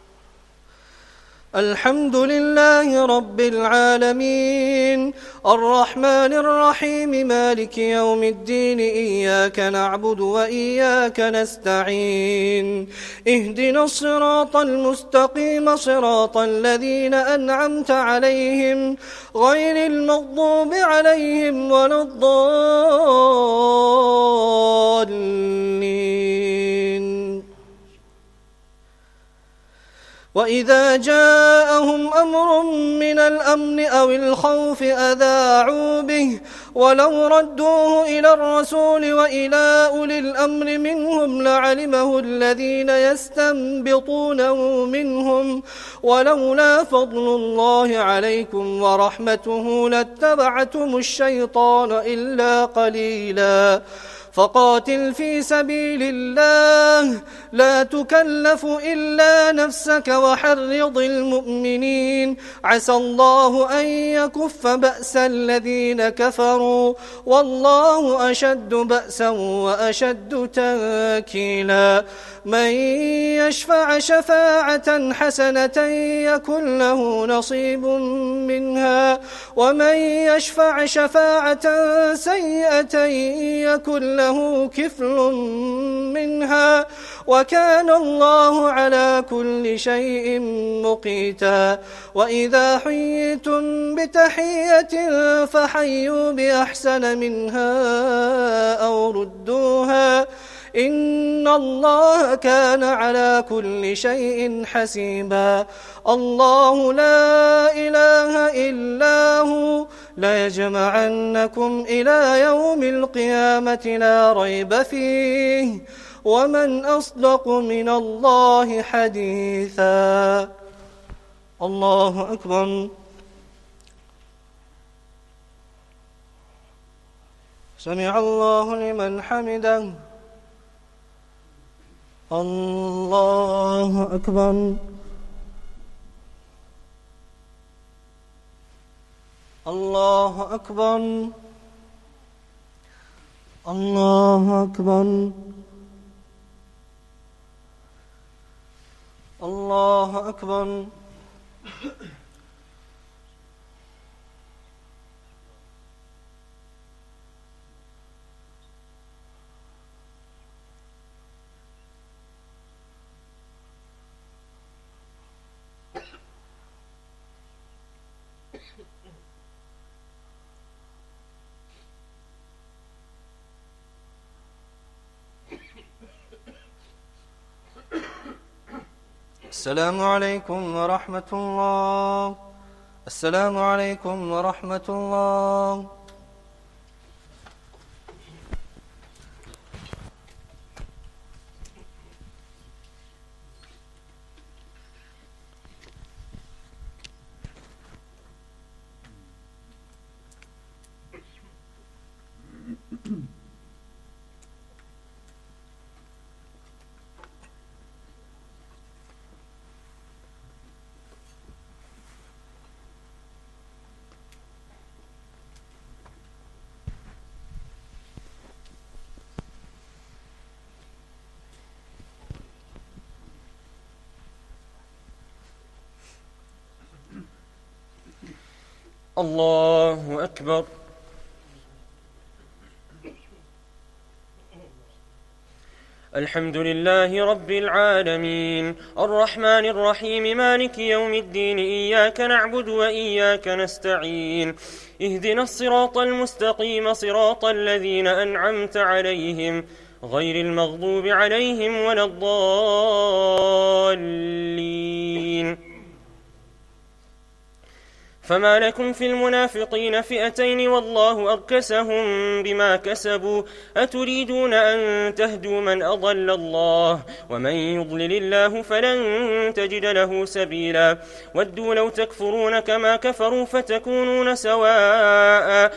S4: الحمد لله رب العالمين الرحمن الرحيم مالك يوم الدين إياك نعبد وإياك نستعين اهدنا الصراط المستقيم صراط الذين أنعمت عليهم غير المغضوب عليهم ولا الضالين وإذا جاءهم أمر من الأمن أو الخوف أذاعوا به ولو ردوه إلى الرسول وإلى أولي الأمر منهم لعلمه الذين يستنبطونه منهم ولولا فضل الله عليكم ورحمته لاتبعتم الشيطان إلا قليلا فقاتل في سبيل الله لا تكلف إلا نفسك وحرض المؤمنين عسى الله أن يكف بأس الذين كفروا والله أشد بأسا وأشد تنكيلا من يشفع شفاعة حسنة يكن له نصيب منها ومن يشفع شفاعة سيئة يكن له كفل منها وكان الله على كل شيء مقيتا وإذا حييتم بتحية فحيوا بأحسن منها أو ردوها إن الله كان على كل شيء حسيبا الله لا إله إلا هو ليجمعنكم إلى يوم القيامة لا ريب فيه ومن أصدق من الله حديثا الله أكبر سمع الله لمن حمده الله أكبر الله أكبر الله أكبر الله أكبر السلام عليكم ورحمة الله. السلام عليكم ورحمة الله.
S5: الله أكبر. الحمد لله رب العالمين الرحمن الرحيم مالك يوم الدين إياك نعبد وإياك نستعين اهدنا الصراط المستقيم صراط الذين أنعمت عليهم غير المغضوب عليهم ولا الضالين. فما لكم في المنافقين فئتين والله أركسهم بما كسبوا أتريدون أن تهدوا من أضل الله ومن يضلل الله فلن تجد له سبيلا. ودوا لو تكفرون كما كفروا فتكونون سواء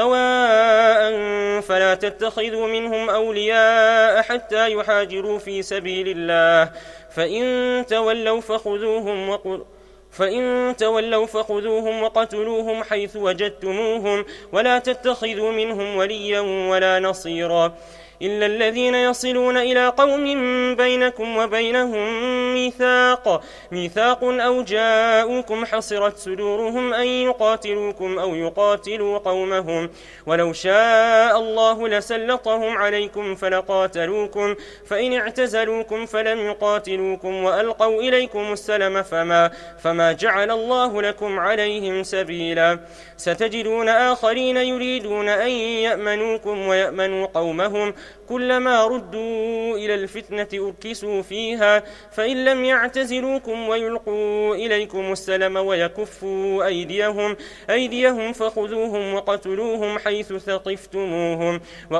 S5: سواء فلا تتخذوا منهم أولياء حتى يحاجروا في سبيل الله فإن تولوا فخذوهم وقل فإن تولوا فخذوهم وقتلوهم حيث وجدتموهم ولا تتخذوا منهم وليا ولا نصيرا إلا الذين يصلون إلى قوم بينكم وبينهم ميثاق ميثاق أو جاءوكم حصرت صدورهم أن يقاتلوكم أو يقاتلوا قومهم ولو شاء الله لسلطهم عليكم فلقاتلوكم فإن اعتزلوكم فلم يقاتلوكم وألقوا إليكم السلم فما, فما جعل الله لكم عليهم سبيلا. ستجدون آخرين يريدون أن يأمنوكم ويأمنوا قومهم كلما ردوا إلى الفتنة أركسوا فيها فإن لم يعتزلوكم ويلقوا إليكم السلم ويكفوا أيديهم أيديهم فخذوهم وقتلوهم حيث ثقفتموهم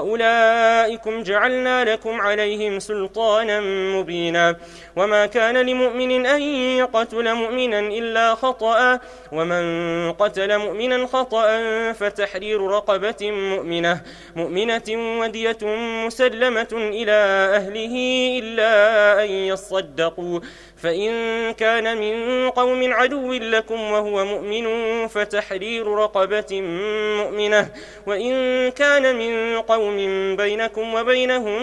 S5: وأولئكم جعلنا لكم عليهم سلطانا مبينا. وما كان لمؤمن أن يقتل مؤمنا إلا خطأ ومن قتل مؤمنا خطأ فتحرير رقبة مؤمنة مؤمنة ودية مسلمة إلى أهله إلا أن يصدقوا فإن كان من قوم عدو لكم وهو مؤمن فتحرير رقبة مؤمنة وإن كان من قوم بينكم وبينهم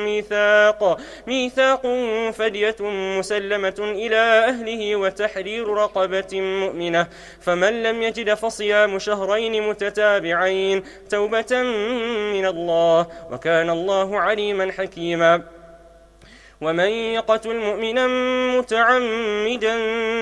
S5: ميثاق ميثاق فدية مسلمة إلى أهله وتحرير رقبة مؤمنة فمن لم يجد فصيام شهرين متتابعين توبة من الله وكان الله عليما حكيما. ومن يقتل مؤمنا متعمدا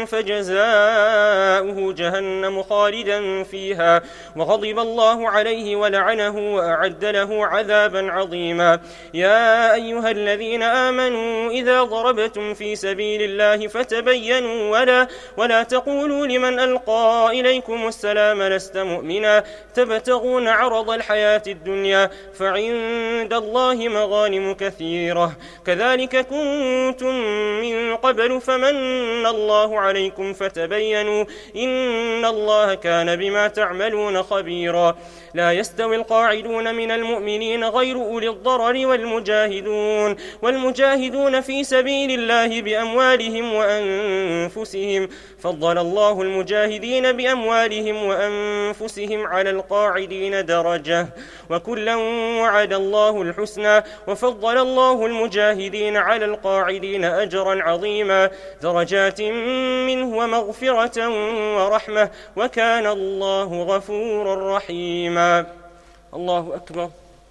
S5: فجزاؤه جهنم خالدا فيها وغضب الله عليه ولعنه وأعد له عذابا عظيما. يا أيها الذين آمنوا إذا ضربتم في سبيل الله فتبينوا ولا, ولا تقولوا لمن ألقى إليكم السلام لست مؤمنا تبتغون عرض الحياة الدنيا فعند الله مغانم كثيرة كذلك كنتم من قبل فمن الله عليكم فتبينوا إن الله كان بما تعملون خبيرا. لا يستوي القاعدون من المؤمنين غير أولي الضرر والمجاهدون والمجاهدون في سبيل الله بأموالهم وأنفسهم فضل الله المجاهدين بأموالهم وأنفسهم على القاعدين درجة وكلا وعد الله الحسنى وفضل الله المجاهدين على على القاعدين أجرا عظيما درجات منه ومغفرة ورحمة وكان الله غفورا رحيما. الله أكبر.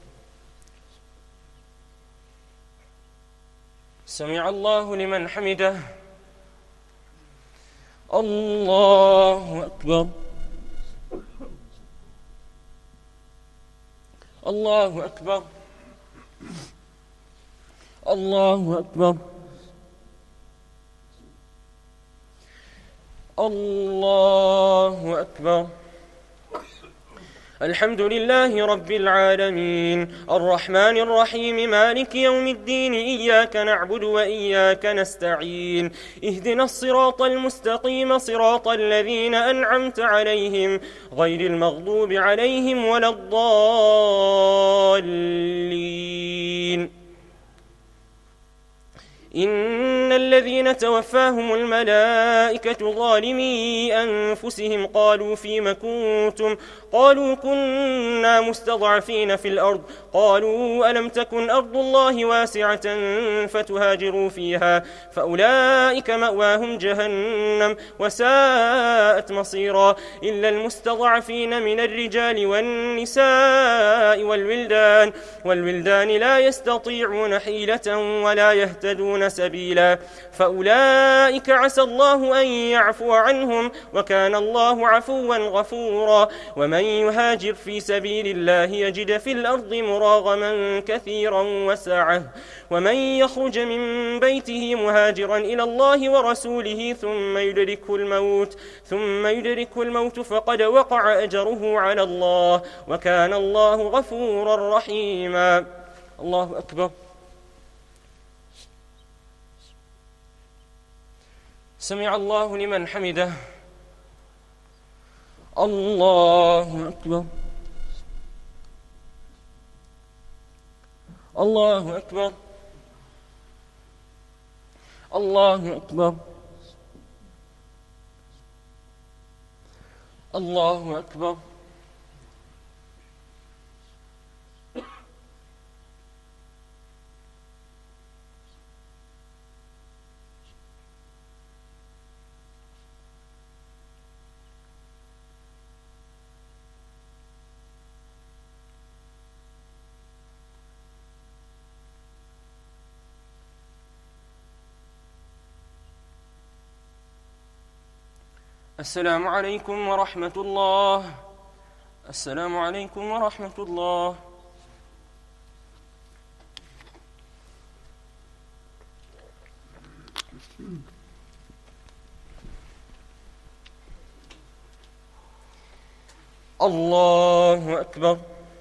S5: سمع الله لمن حمده. الله أكبر. الله أكبر. الله أكبر. الله أكبر. الحمد لله رب العالمين الرحمن الرحيم مالك يوم الدين إياك نعبد وإياك نستعين اهدنا الصراط المستقيم صراط الذين أنعمت عليهم غير المغضوب عليهم ولا الضالين. إن الذين توفاهم الملائكة ظالمي أنفسهم قالوا فيم كنتم قالوا كنا مستضعفين في الأرض قالوا ألم تكن أرض الله واسعة فتهاجروا فيها فأولئك مأواهم جهنم وساءت مصيرا إلا المستضعفين من الرجال والنساء والولدان والولدان لا يستطيعون حيلة ولا يهتدون سبيلا فأولئك عسى الله أن يعفو عنهم وكان الله عفوا غفورا. ومن يهاجر في سبيل الله يجد في الأرض مراغما كثيرا وسعة ومن يخرج من بيته مهاجرا إلى الله ورسوله ثم يدركه الموت ثم يدركه الموت فقد وقع أجره على الله وكان الله غفورا رحيما. الله أكبر. سمع الله لمن حمده. الله أكبر. الله أكبر. الله أكبر. الله أكبر. السلام عليكم ورحمة الله. السلام عليكم ورحمة الله. الله أكبر.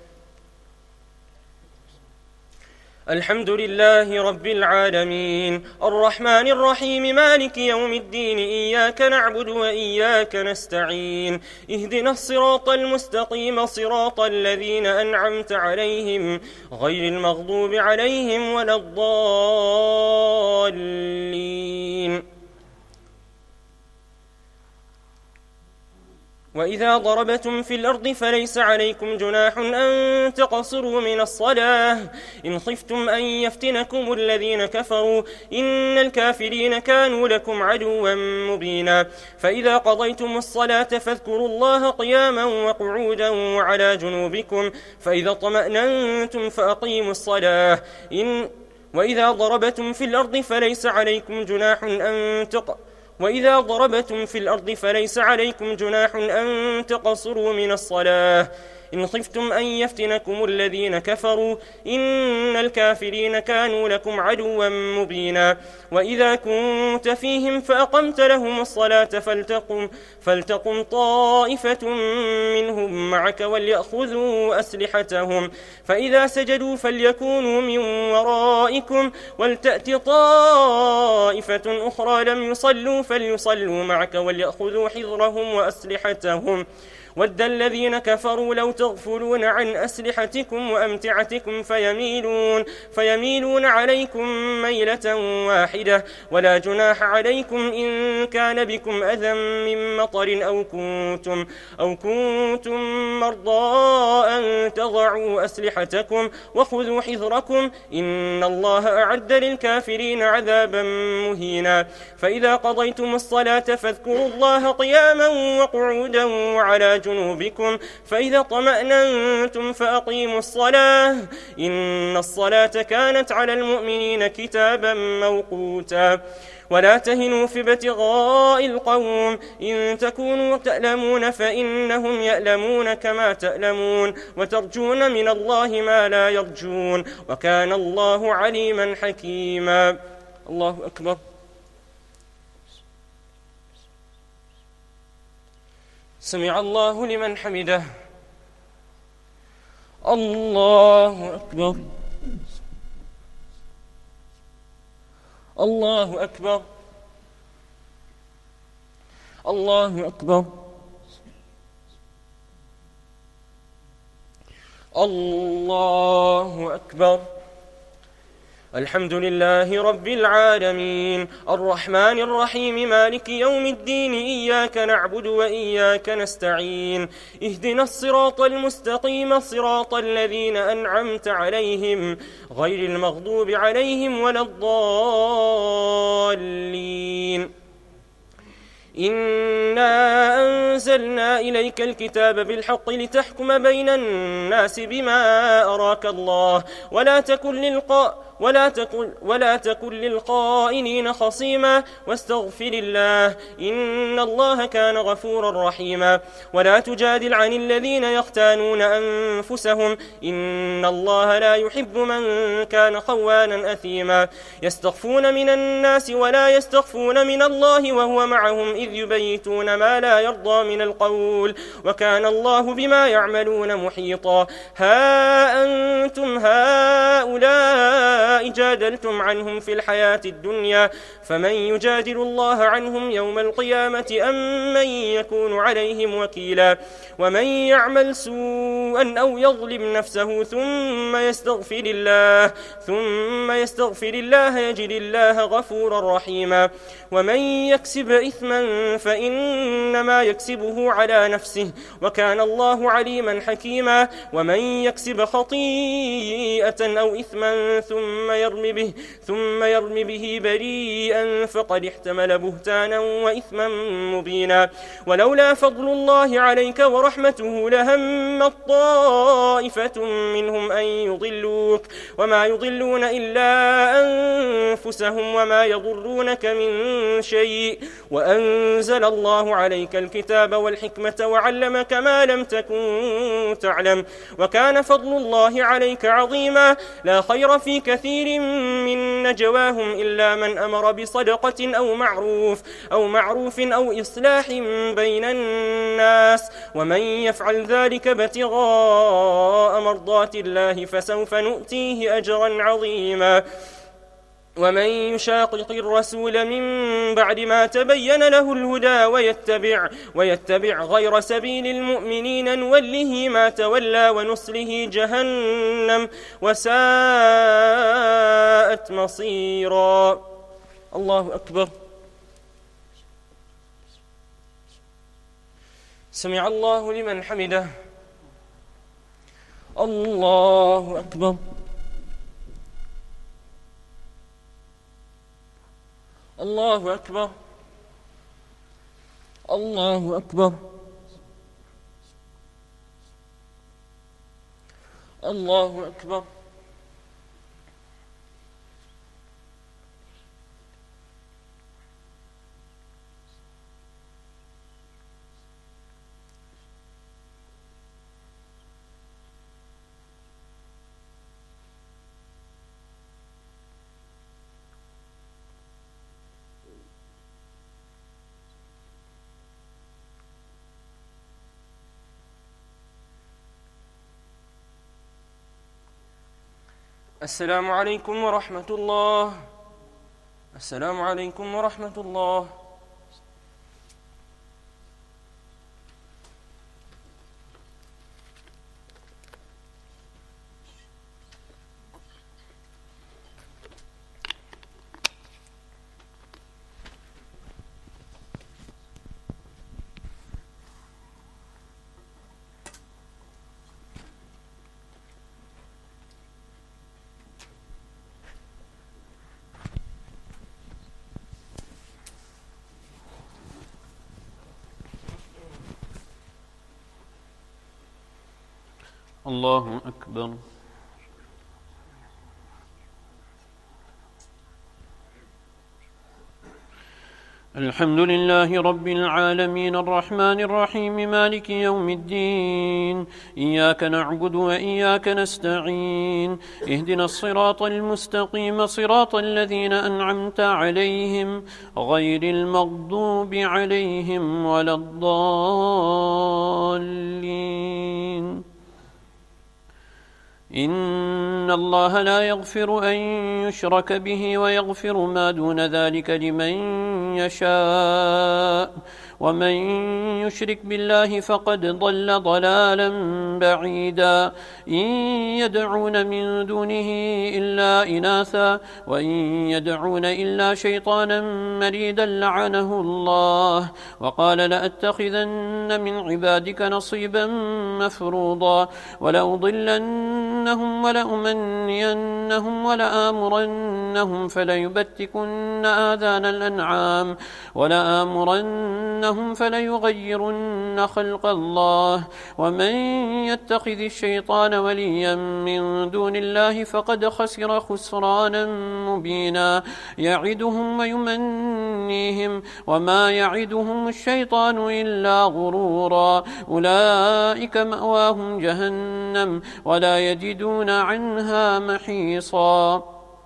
S5: الحمد لله رب العالمين الرحمن الرحيم مالك يوم الدين إياك نعبد وإياك نستعين اهدنا الصراط المستقيم صراط الذين أنعمت عليهم غير المغضوب عليهم ولا الضالين. وإذا ضربتم في الأرض فليس عليكم جناح أن تقصروا من الصلاة إن خفتم أن يفتنكم الذين كفروا إن الكافرين كانوا لكم عدوا مبينا. فإذا قضيتم الصلاة فاذكروا الله قياما وقعودا وعلى جنوبكم فإذا اطمأننتم فأقيموا الصلاة إن وإذا ضربتم في الأرض فليس عليكم جناح أن تق وإذا ضربتم في الأرض فليس عليكم جناح أن تقصروا من الصلاة إن خفتم أن يفتنكم الذين كفروا إن الكافرين كانوا لكم عدوا مبينا. وإذا كنت فيهم فأقمت لهم الصلاة فلتقم, فلتقم طائفة منهم معك وليأخذوا أسلحتهم فإذا سجدوا فليكونوا من ورائكم ولتأت طائفة أخرى لم يصلوا فليصلوا معك وليأخذوا حذرهم وأسلحتهم ود الذين كفروا لو تغفلون عن أسلحتكم وأمتعتكم فيميلون, فيميلون عليكم ميلة واحدة, ولا جناح عليكم إن كان بكم أذى من مطر أو كنتم, أو كنتم مرضى أن تضعوا أسلحتكم وخذوا حذركم إن الله أعد للكافرين عذابا مهينا. فإذا قضيتم الصلاة فاذكروا الله قياما وقعودا وعلى جنوبكم, فإذا طمأننتم فأقيموا الصلاة إن الصلاة كانت على المؤمنين كتابا موقوتا. ولا تهنوا في ابتغاء القوم إن تكونوا تألمون فإنهم يألمون كما تألمون, وترجون من الله ما لا يرجون, وكان الله عليما حكيما. الله أكبر. سمع الله لمن حمده. الله أكبر. الله أكبر. الله أكبر. الله أكبر. الحمد لله رب العالمين الرحمن الرحيم مالك يوم الدين إياك نعبد وإياك نستعين اهدنا الصراط المستقيم صراط الذين أنعمت عليهم غير المغضوب عليهم ولا الضالين. إنا أنزلنا إليك الكتاب بالحق لتحكم بين الناس بما أراك الله ولا تكن للقاء ولا تكن, ولا تكن للخائنين خصيما واستغفر الله إن الله كان غفورا رحيما. ولا تجادل عن الذين يختانون أنفسهم إن الله لا يحب من كان خوانا أثيما. يستخفون من الناس ولا يستخفون من الله وهو معهم إذ يبيتون ما لا يرضى من القول وكان الله بما يعملون محيطا. ها أنتم هؤلاء جادلتم عنهم في الحياة الدنيا فمن يجادل الله عنهم يوم القيامة أم من يكون عليهم وكيلا. ومن يعمل سوءا أو يظلم نفسه ثم يستغفر الله ثم يستغفر الله يجد الله غفورا رحيما. ومن يكسب إثما فإنما يكسبه على نفسه وكان الله عليما حكيما. ومن يكسب خطيئة أو إثما ثم يرمي به ثم يرمي به بريئا فقد احتمل بهتانا وإثما مبينا. ولولا فضل الله عليك ورحمته لهم طائفة منهم أن يضلوك وما يضلون إلا أنفسهم وما يضرونك من شيء. وأنزل الله عليك الكتاب والحكمة وعلمك ما لم تكن تعلم وكان فضل الله عليك عظيما. لا خير في كثير من نجواهم إلا من أمر بصدقة أو معروف أو معروف أو إصلاح بين الناس ومن يفعل ذلك ابتغاء مرضات الله فسوف نؤتيه أجرا عظيما. ومن يشاقق الرسول من بعد ما تبين له الهدى ويتبع, ويتبع غير سبيل المؤمنين نوله ما تولى ونصله جهنم وساءت مصيرا. الله أكبر. سمع الله لمن حمده. الله أكبر. الله أكبر. الله أكبر. الله أكبر. السلام عليكم ورحمة الله. السلام عليكم ورحمة الله.
S6: الله أكبر. الحمد لله رب العالمين الرحمن الرحيم مالك يوم الدين إياك نعبد وإياك نستعين اهدنا الصراط المستقيم صراط الذين أنعمت عليهم غير المغضوب عليهم ولا الضالين. إن الله لا يغفر أن يشرك به ويغفر ما دون ذلك لمن يشاء ومن يشرك بالله فقد ضل ضلالا بعيدا. إن يدعون من دونه إلا إناثا وإن يدعون إلا شيطانا مريدا لعنه الله وقال لأتخذن من عبادك نصيبا مفروضا ولأضلنهم ولأمنينهم ولآمرنهم فليبتكن آذان الأنعام ولآمرنهم فليغيرن خلق الله ومن يتخذ الشيطان وليا من دون الله فقد خسر خسرانا مبينا. يعدهم ويمنيهم وما يعدهم الشيطان إلا غرورا. أولئك مأواهم جهنم ولا يجدون عنها محيصا.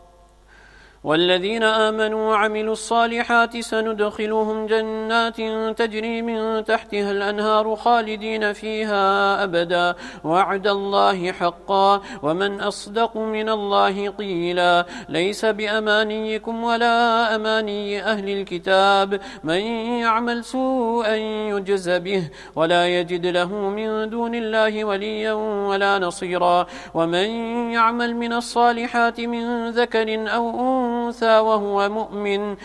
S6: والذين آمنوا وعملوا الصالحات سندخلهم جنات تجري من تحتها الأنهار خالدين فيها أبدا وعد الله حقا ومن أصدق من الله قيلا. ليس بأمانيكم ولا أماني أهل الكتاب من يعمل سوءا يجز به ولا يجد له من دون الله وليا ولا نصيرا. ومن يعمل من الصالحات من ذكر أو أنثى وهو مؤمن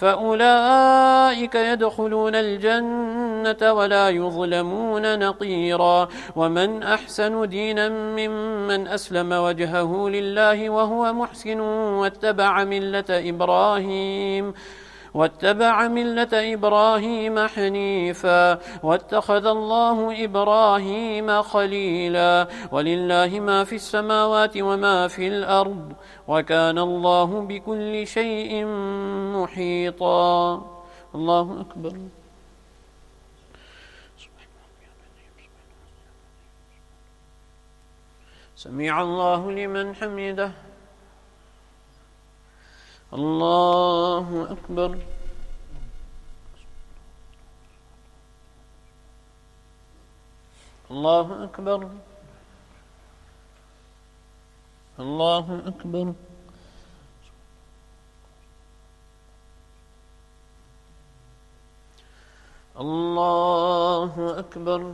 S6: فأولئك يدخلون الجنة ولا يظلمون نقيرا. ومن أحسن دينا ممن أسلم وجهه لله وهو محسن واتبع ملة إبراهيم واتبع ملة إبراهيم حنيفا واتخذ الله إبراهيم خليلا. ولله ما في السماوات وما في الأرض وكان الله بكل شيء محيطا. الله أكبر. سمع الله لمن حمده. الله أكبر. الله أكبر. الله أكبر. الله أكبر.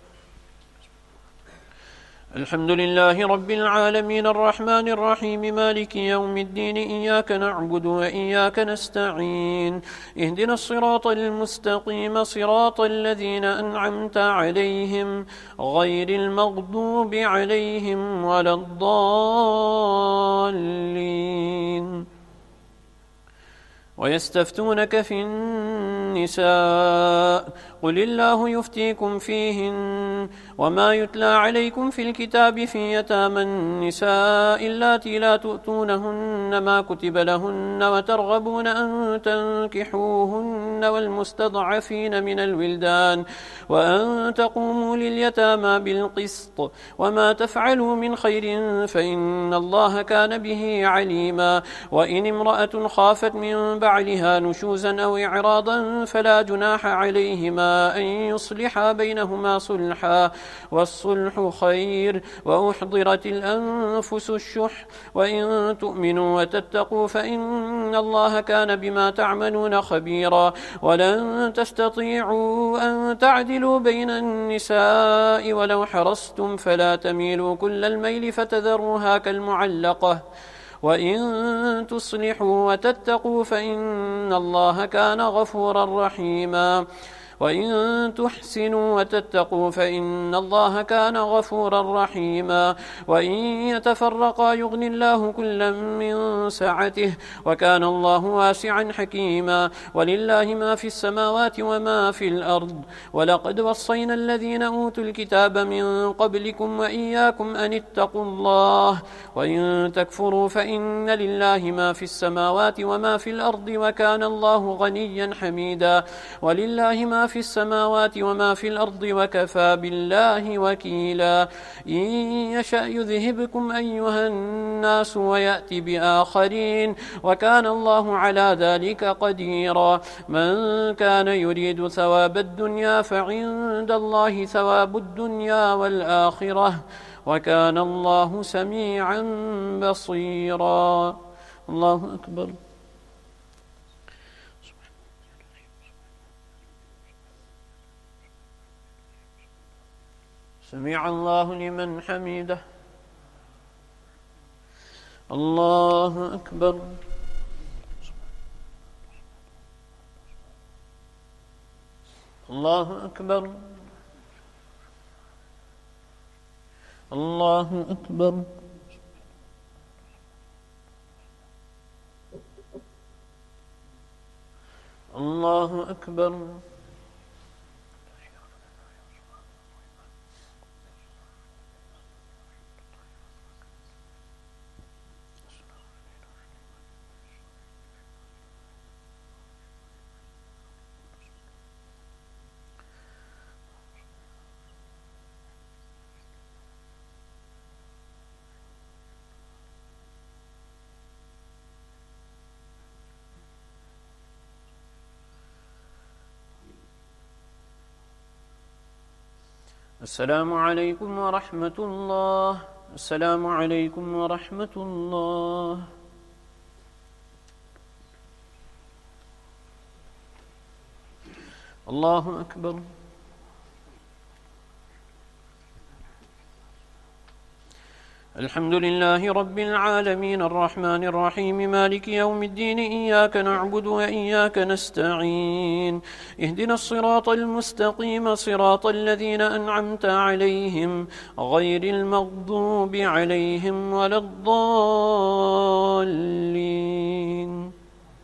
S6: الحمد لله رب العالمين الرحمن الرحيم مالك يوم الدين إياك نعبد وإياك نستعين اهدنا الصراط المستقيم صراط الذين أنعمت عليهم غير المغضوب عليهم ولا الضالين. ويستفتونك في النساء قل الله يفتيكم فيهن وما يتلى عليكم في الكتاب في يتامى النساء اللاتي لا تؤتونهن ما كتب لهن وترغبون أن تنكحوهن والمستضعفين من الولدان وأن تقوموا لليتامى بالقسط وما تفعلوا من خير فإن الله كان به عليما. وإن امرأة خافت من بعلها نشوزا أو إعراضا فلا جناح عليهما أن يصلحا بينهما صلحا والصلح خير. وأحضرت الأنفس الشح وإن تؤمنوا وتتقوا فإن الله كان بما تعملون خبيرا. ولن تستطيعوا أن تعدلوا بين النساء ولو حرصتم فلا تميلوا كل الميل فتذروها كالمعلقة وإن تصلحوا وتتقوا فإن الله كان غفورا رحيما. وإن تحسنوا وتتقوا فإن الله كان غفورا رحيما وإن يتفرقا يغني الله كلا من سعته وكان الله واسعا حكيما ولله ما في السماوات وما في الأرض ولقد وصينا الذين أوتوا الكتاب من قبلكم وإياكم أن اتقوا الله وإن تكفروا فإن لله ما في السماوات وما في الأرض وكان الله غنيا حميدا ولله ما في السماوات وما في الأرض وكفى بالله وكيلا إن يشأ يذهبكم أيها الناس ويأتي بآخرين وكان الله على ذلك قديرا من كان يريد ثواب الدنيا فعند الله ثواب الدنيا والآخرة وكان الله سميعا بصيرا. الله أكبر. سمع الله لمن حمده. الله أكبر. الله أكبر. الله أكبر. الله أكبر. السلام عليكم ورحمة الله. السلام عليكم ورحمة الله. الله أكبر. الحمد لله رب العالمين الرحمن الرحيم مالك يوم الدين إياك نعبد وإياك نستعين اهدنا الصراط المستقيم صراط الذين أنعمت عليهم غير المغضوب عليهم ولا الضالين.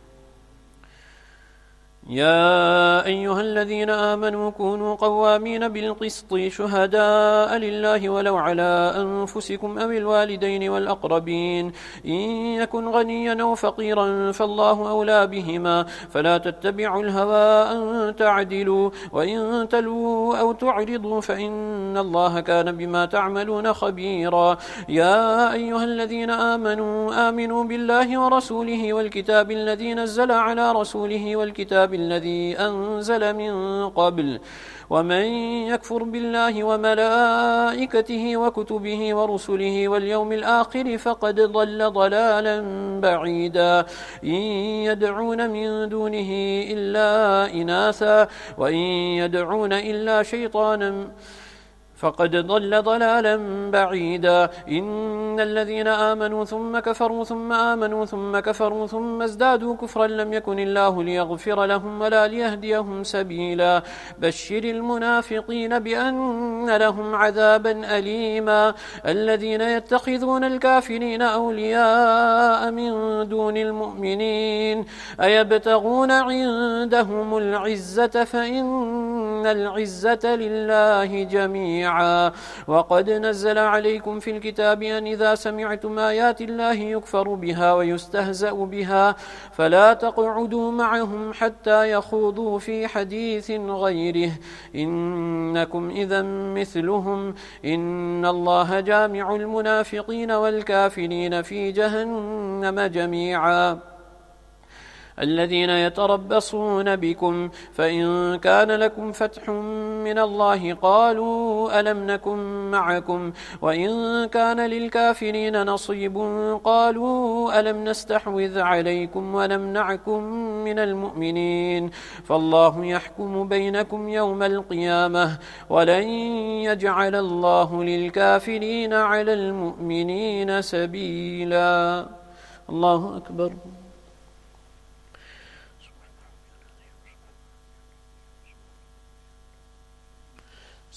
S6: يا أيها الذين آمنوا كونوا قوامين بالقسط شهداء لله ولو على أنفسكم أو الوالدين والأقربين إن يكن غنيا أو فقيرا فالله أولى بهما فلا تتبعوا الهوى أن تعدلوا وإن تلووا أو تعرضوا فإن الله كان بما تعملون خبيرا. يا أيها الذين آمنوا آمنوا بالله ورسوله والكتاب الذي نزل على رسوله والكتاب الذي أنزل من قبل ومن يكفر بالله وملائكته وكتبه ورسله واليوم الآخر فقد ضل ضلالا بعيدا. إن يدعون من دونه إلا إناثا وإن يدعون إلا شيطانا فقد ضل ضلالا بعيدا. إن الذين آمنوا ثم كفروا ثم آمنوا ثم كفروا ثم ازدادوا كفرا لم يكن الله ليغفر لهم ولا ليهديهم سبيلا. بشر المنافقين بأن لهم عذابا أليما. الذين يتخذون الكافرين أولياء من دون المؤمنين أيبتغون عندهم العزة فإن العزة لله جميعا. وقد نزل عليكم في الكتاب أن إذا سمعتم آيات الله يكفر بها ويستهزأ بها فلا تقعدوا معهم حتى يخوضوا في حديث غيره إنكم إذا مثلهم إن الله جامع المنافقين والكافرين في جهنم جميعا. الذين يتربصون بكم فإن كان لكم فتح من الله قالوا ألم نكن معكم وإن كان للكافرين نصيب قالوا ألم نستحوذ عليكم ونمنعكم من المؤمنين فالله يحكم بينكم يوم القيامة ولن يجعل الله للكافرين على المؤمنين سبيلا. الله أكبر.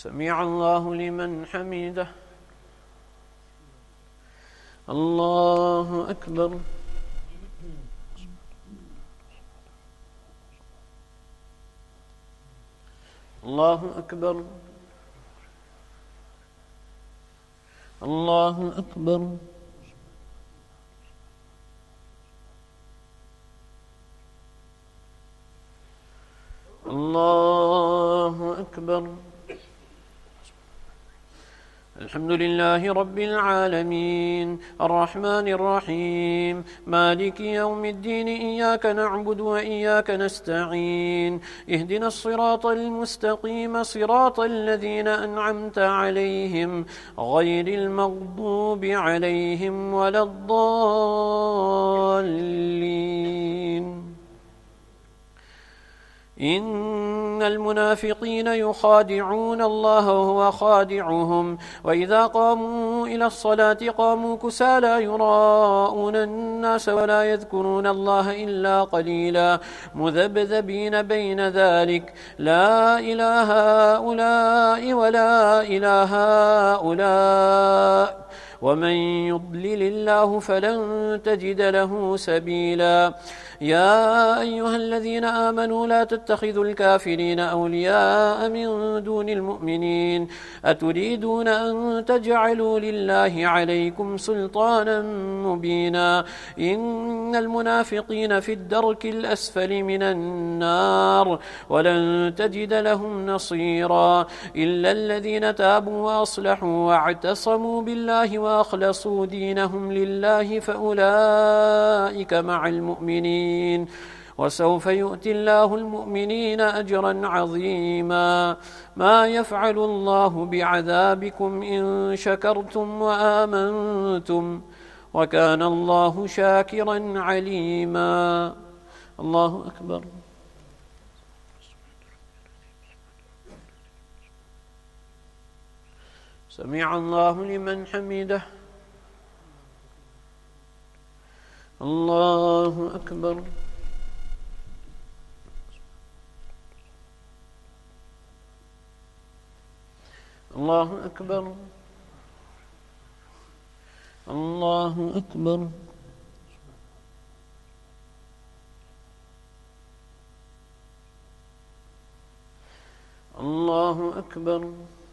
S6: سمع الله لمن حمده. الله أكبر. الله أكبر. الله أكبر. الله أكبر. الحمد لله رب العالمين الرحمن الرحيم مالك يوم الدين إياك نعبد وإياك نستعين اهدنا الصراط المستقيم صراط الذين أنعمت عليهم غير المغضوب عليهم ولا الضالين. إن المنافقين يخادعون الله وهو خادعهم وإذا قاموا إلى الصلاة قاموا كسالى يراءون الناس ولا يذكرون الله إلا قليلا مذبذبين بين ذلك لا إله هؤلاء ولا إله هؤلاء ومن يضلل الله فلن تجد له سبيلا. يا أيها الذين آمنوا لا تتخذوا الكافرين أولياء من دون المؤمنين أتريدون أن تجعلوا لله عليكم سلطانا مبينا. إن المنافقين في الدرك الأسفل من النار ولن تجد لهم نصيرا إلا الذين تابوا وأصلحوا واعتصموا بالله وأخلصوا دينهم لله فأولئك مع المؤمنين وسوف يؤتي الله المؤمنين أجرا عظيما. ما يفعل الله بعذابكم إن شكرتم وآمنتم وكان الله شاكرا عليما. الله أكبر. سمع الله لمن حمده. الله أكبر. الله أكبر. الله أكبر. الله أكبر.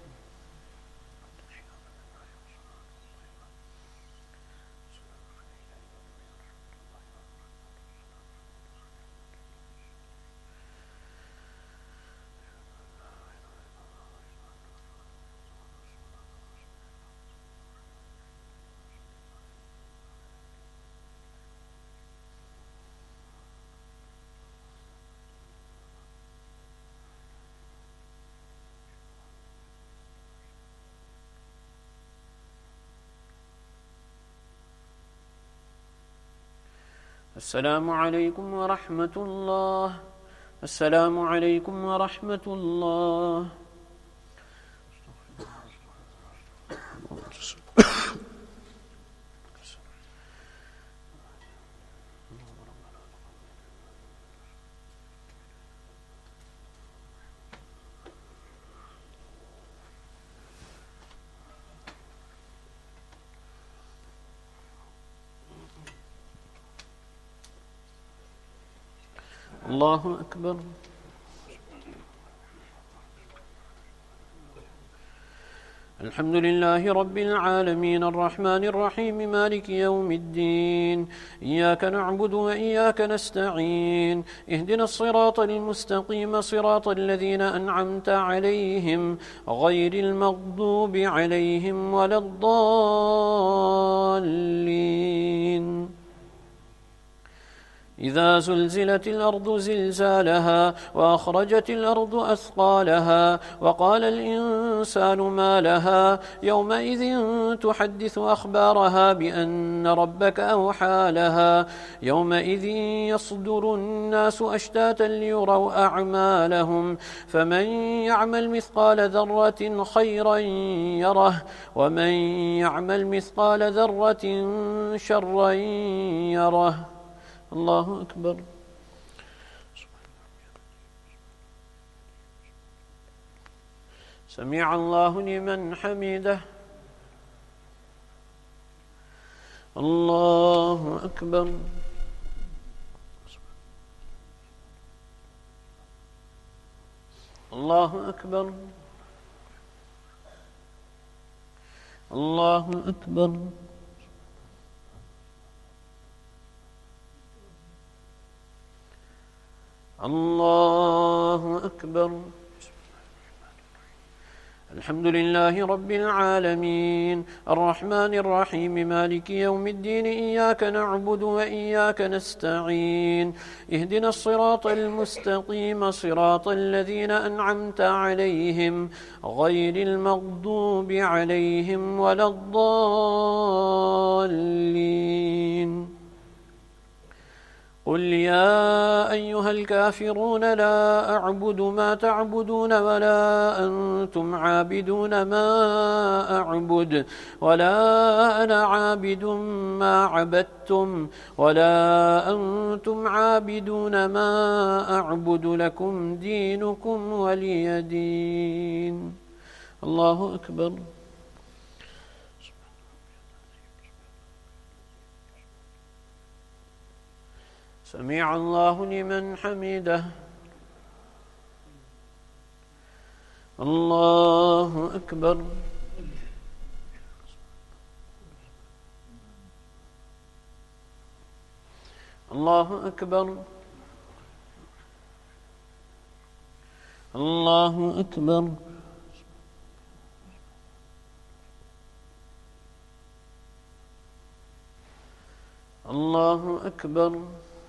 S6: السلام عليكم ورحمة الله. السلام عليكم ورحمة الله. الله أكبر. الحمد لله رب العالمين الرحمن الرحيم مالك يوم الدين إياك نعبد وإياك نستعين اهدنا الصراط المستقيم صراط الذين أنعمت عليهم غير المغضوب عليهم ولا الضالين. إذا زلزلت الأرض زلزالها وأخرجت الأرض أثقالها وقال الإنسان ما لها يومئذ تحدث أخبارها بأن ربك أوحى لها يومئذ يصدر الناس أشتاتا ليروا أعمالهم فمن يعمل مثقال ذرة خيرا يره ومن يعمل مثقال ذرة شرا يره. الله أكبر. سمع الله لمن حمده. الله أكبر. الله أكبر. الله أكبر. الله أكبر. الحمد لله رب العالمين الرحمن الرحيم مالك يوم الدين إياك نعبد وإياك نستعين اهدنا الصراط المستقيم صراط الذين أنعمت عليهم غير المغضوب عليهم ولا الضالين. قل يا أيها الكافرون لا أعبد ما تعبدون ولا أنتم عابدون ما أعبد ولا أنا عابد ما عبدتم ولا أنتم عابدون ما أعبد لكم دينكم ولي دين. الله أكبر. سمع الله لمن حمده. الله أكبر. الله أكبر. الله أكبر. الله أكبر.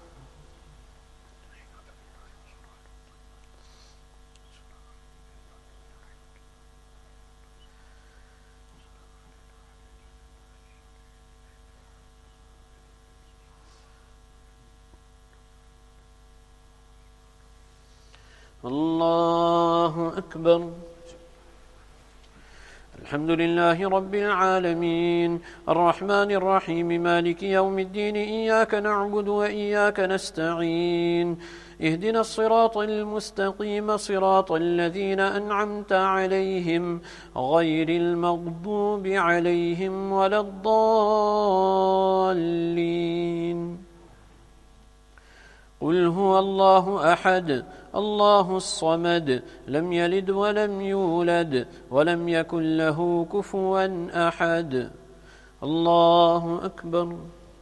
S6: الله أكبر. الحمد لله رب العالمين الرحمن الرحيم مالك يوم الدين إياك نعبد وإياك نستعين اهدنا الصراط المستقيم صراط الذين أنعمت عليهم غير المغضوب عليهم ولا الضالين. قل هو الله أحد الله الصمد لم يلد ولم يولد ولم يكن له كفوا أحد. الله أكبر.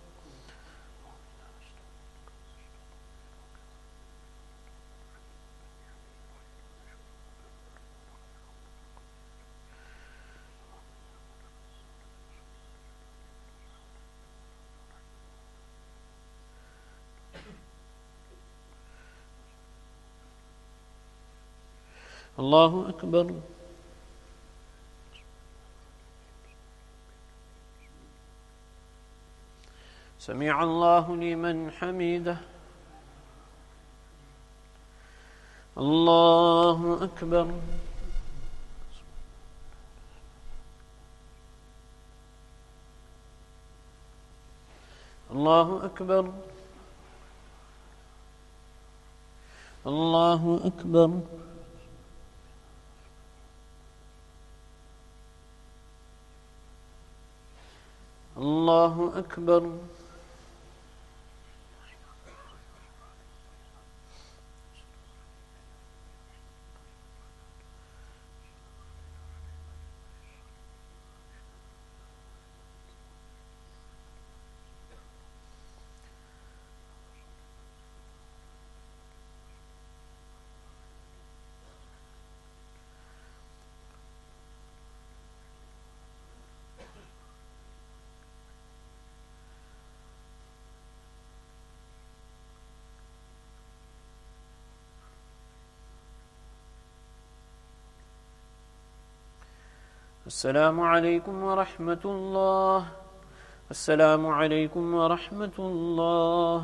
S6: الله أكبر. سمع الله لمن حمده. الله أكبر. الله أكبر. الله أكبر. الله أكبر. السلام عليكم ورحمة الله. السلام عليكم ورحمة الله.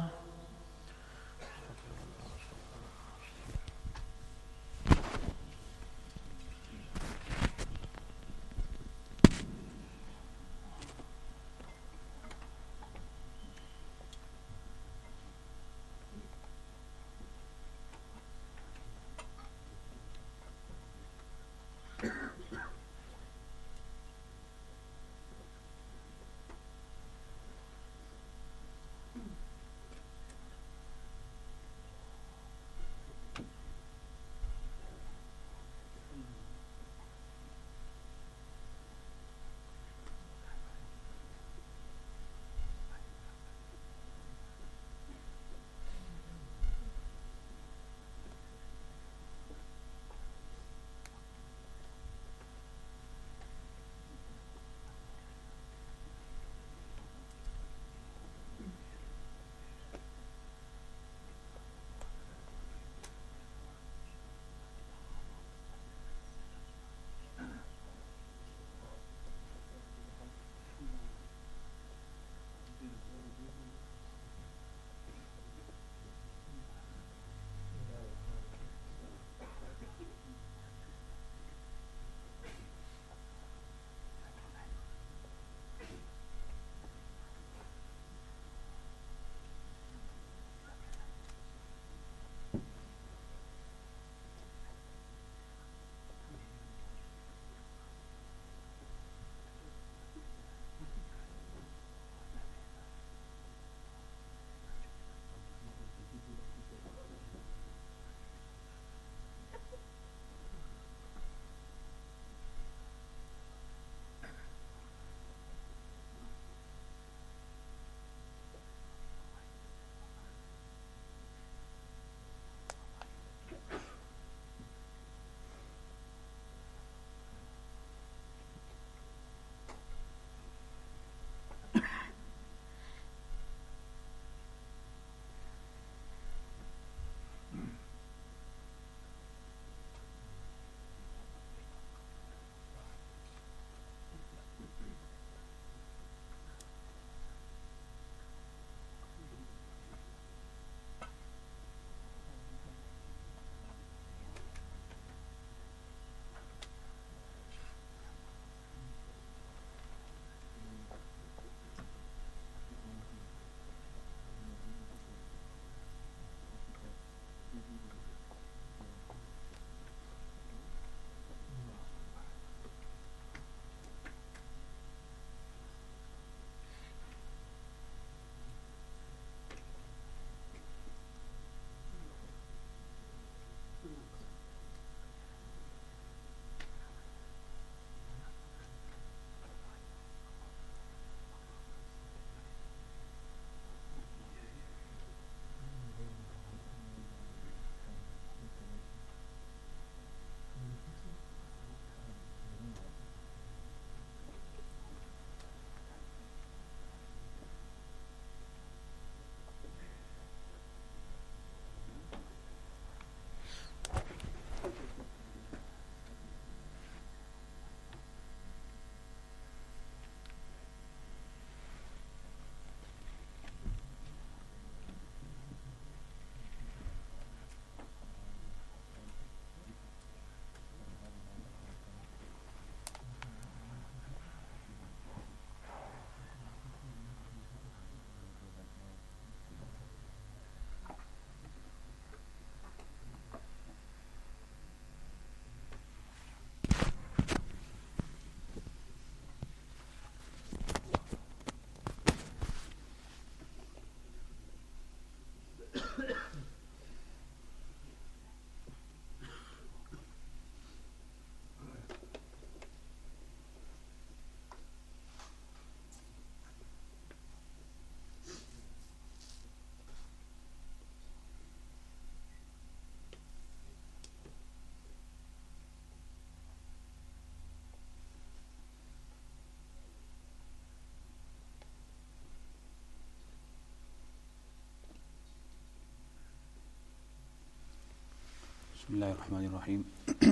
S7: Bismillahir Rahmanir Rahim.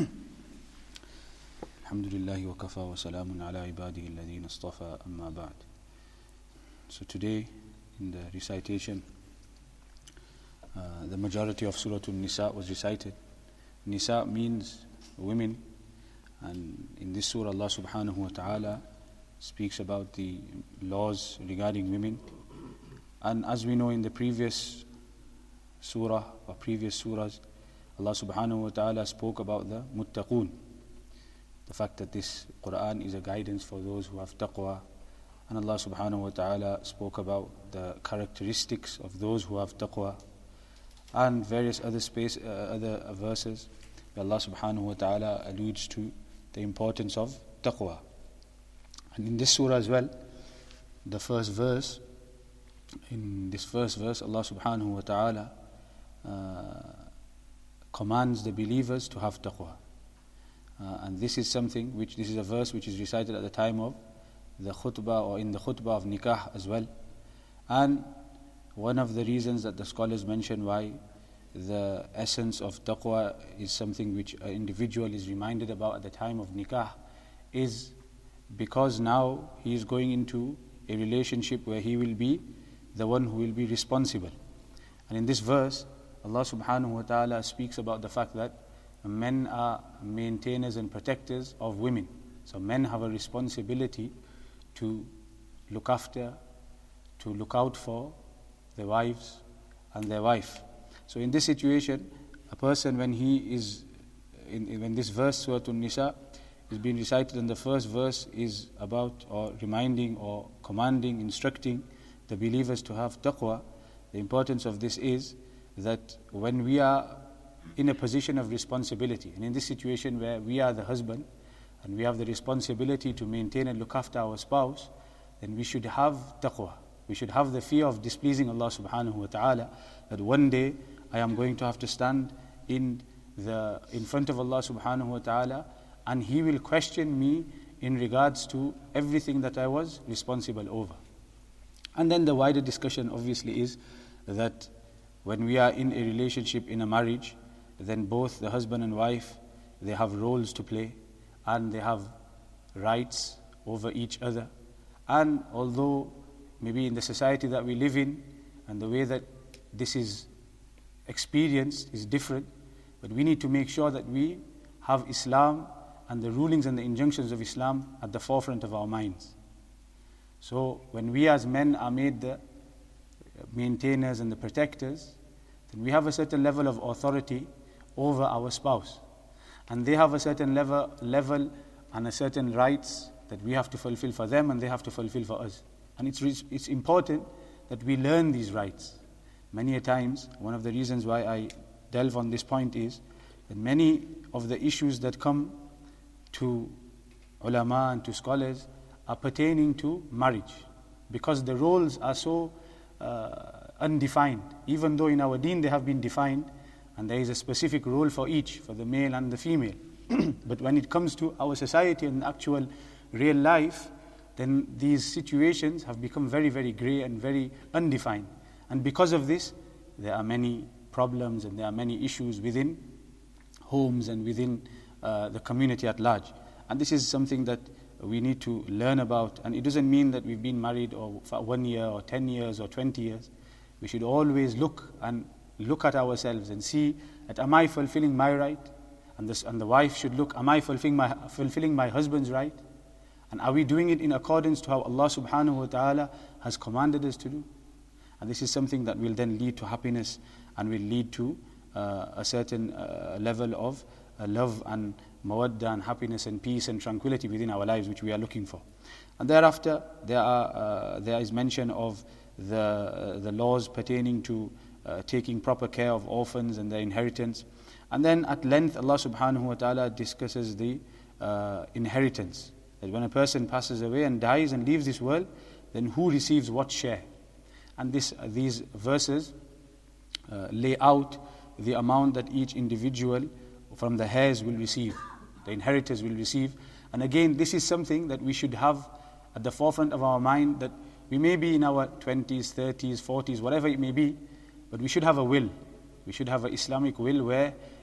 S7: Alhamdulillahi wa kafa wa salamun ala ibadihi alladhina istafa amma ba'd. So today in the recitation, uh, the majority of Surah An-Nisa was recited. Nisa means women, and in this surah Allah subhanahu wa ta'ala speaks about the laws regarding women. And as we know in the previous surah or previous surahs, Allah subhanahu wa ta'ala spoke about the muttaqoon, the fact that this Quran is a guidance for those who have taqwa. And Allah subhanahu wa ta'ala spoke about the characteristics of those who have taqwa, and various other space, uh, other verses where Allah subhanahu wa ta'ala alludes to the importance of taqwa. And in this surah as well, the first verse, in this first verse, Allah subhanahu wa ta'ala uh, commands the believers to have taqwa. Uh, and this is something which, this is a verse which is recited at the time of the khutbah or in the khutbah of nikah as well. And one of the reasons that the scholars mention why the essence of taqwa is something which an individual is reminded about at the time of nikah is because now he is going into a relationship where he will be the one who will be responsible. And in this verse, Allah subhanahu wa ta'ala speaks about the fact that men are maintainers and protectors of women. So men have a responsibility to look after, to look out for their wives and their wife. So in this situation, a person when he is, in, when this verse, Surah An-Nisa, is being recited, and the first verse is about or reminding or commanding, instructing the believers to have taqwa, the importance of this is that when we are in a position of responsibility, and in this situation where we are the husband and we have the responsibility to maintain and look after our spouse, then we should have taqwa. We should have the fear of displeasing Allah subhanahu wa ta'ala, that one day I am going to have to stand in the in front of Allah subhanahu wa ta'ala, and He will question me in regards to everything that I was responsible over. And then the wider discussion obviously is that when we are in a relationship, in a marriage, then both the husband and wife, they have roles to play and they have rights over each other. And although maybe in the society that we live in and the way that this is experienced is different, but we need to make sure that we have Islam and the rulings and the injunctions of Islam at the forefront of our minds. So when we as men are made the maintainers and the protectors, then we have a certain level of authority over our spouse, and they have a certain level level and a certain rights that we have to fulfill for them and they have to fulfill for us. And it's it's important that we learn these rights. Many a times, one of the reasons why I delve on this point is that many of the issues that come to ulama and to scholars are pertaining to marriage, because the roles are so uh, undefined, even though in our deen they have been defined and there is a specific role for each, for the male and the female. But when it comes to our society and actual real life, then these situations have become very, very grey and very undefined. And because of this, there are many problems and there are many issues within homes and within uh, the community at large. And this is something that we need to learn about. And it doesn't mean that we've been married or for one year or ten years or twenty years. We should always look and look at ourselves and see that, am I fulfilling my right? And, this, and the wife should look, am I fulfilling my, fulfilling my husband's right? And are we doing it in accordance to how Allah subhanahu wa ta'ala has commanded us to do? And this is something that will then lead to happiness and will lead to uh, a certain uh, level of uh, love and mawadda and happiness and peace and tranquility within our lives, which we are looking for. And thereafter, there are uh, there is mention of the uh, the laws pertaining to uh, taking proper care of orphans and their inheritance. And then at length, Allah subhanahu wa ta'ala discusses the uh, inheritance. That when a person passes away and dies and leaves this world, then who receives what share? And this uh, these verses uh, lay out the amount that each individual from the heirs will receive, the inheritors will receive. And again, this is something that we should have at the forefront of our mind, that we may be in our twenties, thirties, forties, whatever it may be, but we should have a will. We should have an Islamic will where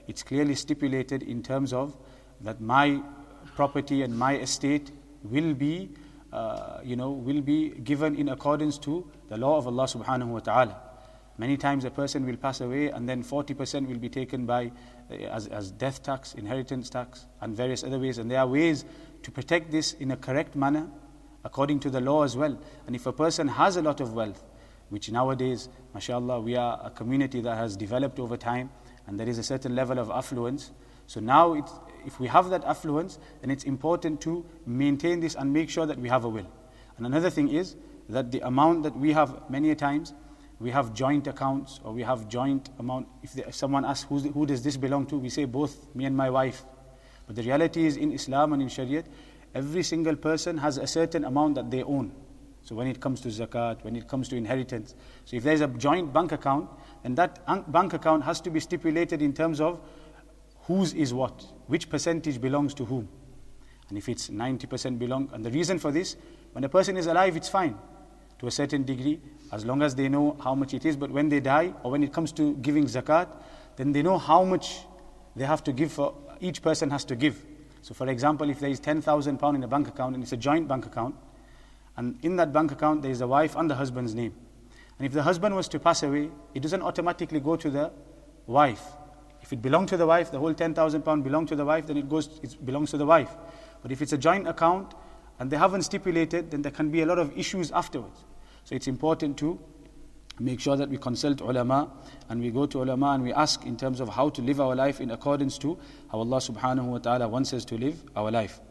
S7: it's clearly stipulated in terms of that my property and my estate will be, uh, you know, will be given in accordance to the law of Allah subhanahu wa ta'ala. Many times a person will pass away and then forty percent will be taken by uh, as, as death tax, inheritance tax, and various other ways. And there are ways to protect this in a correct manner according to the law as well. And if a person has a lot of wealth, which nowadays, mashallah, we are a community that has developed over time, and there is a certain level of affluence. So now, it's, if we have that affluence, then it's important to maintain this and make sure that we have a will. And another thing is that the amount that we have, many a times, we have joint accounts, or we have joint amount. If, the, if someone asks, who's the, who does this belong to? We say, both me and my wife. But the reality is, in Islam and in Shariat, every single person has a certain amount that they own. So when it comes to zakat, when it comes to inheritance, so if there's a joint bank account, then that bank account has to be stipulated in terms of whose is what, which percentage belongs to whom. And if it's ninety percent belong, and the reason for this, when a person is alive, it's fine to a certain degree, as long as they know how much it is. But when they die, or when it comes to giving zakat, then they know how much they have to give, for each person has to give. So for example, if there is ten thousand pounds in a bank account, and it's a joint bank account, and in that bank account there is the wife and the husband's name. And if the husband was to pass away, it doesn't automatically go to the wife. If it belonged to the wife, the whole ten thousand pounds belonged to the wife, then it goes, it belongs to the wife. But if it's a joint account, and they haven't stipulated, then there can be a lot of issues afterwards. So it's important to make sure that we consult ulama, and we go to ulama and we ask in terms of how to live our life in accordance to how Allah subhanahu wa ta'ala wants us to live our life.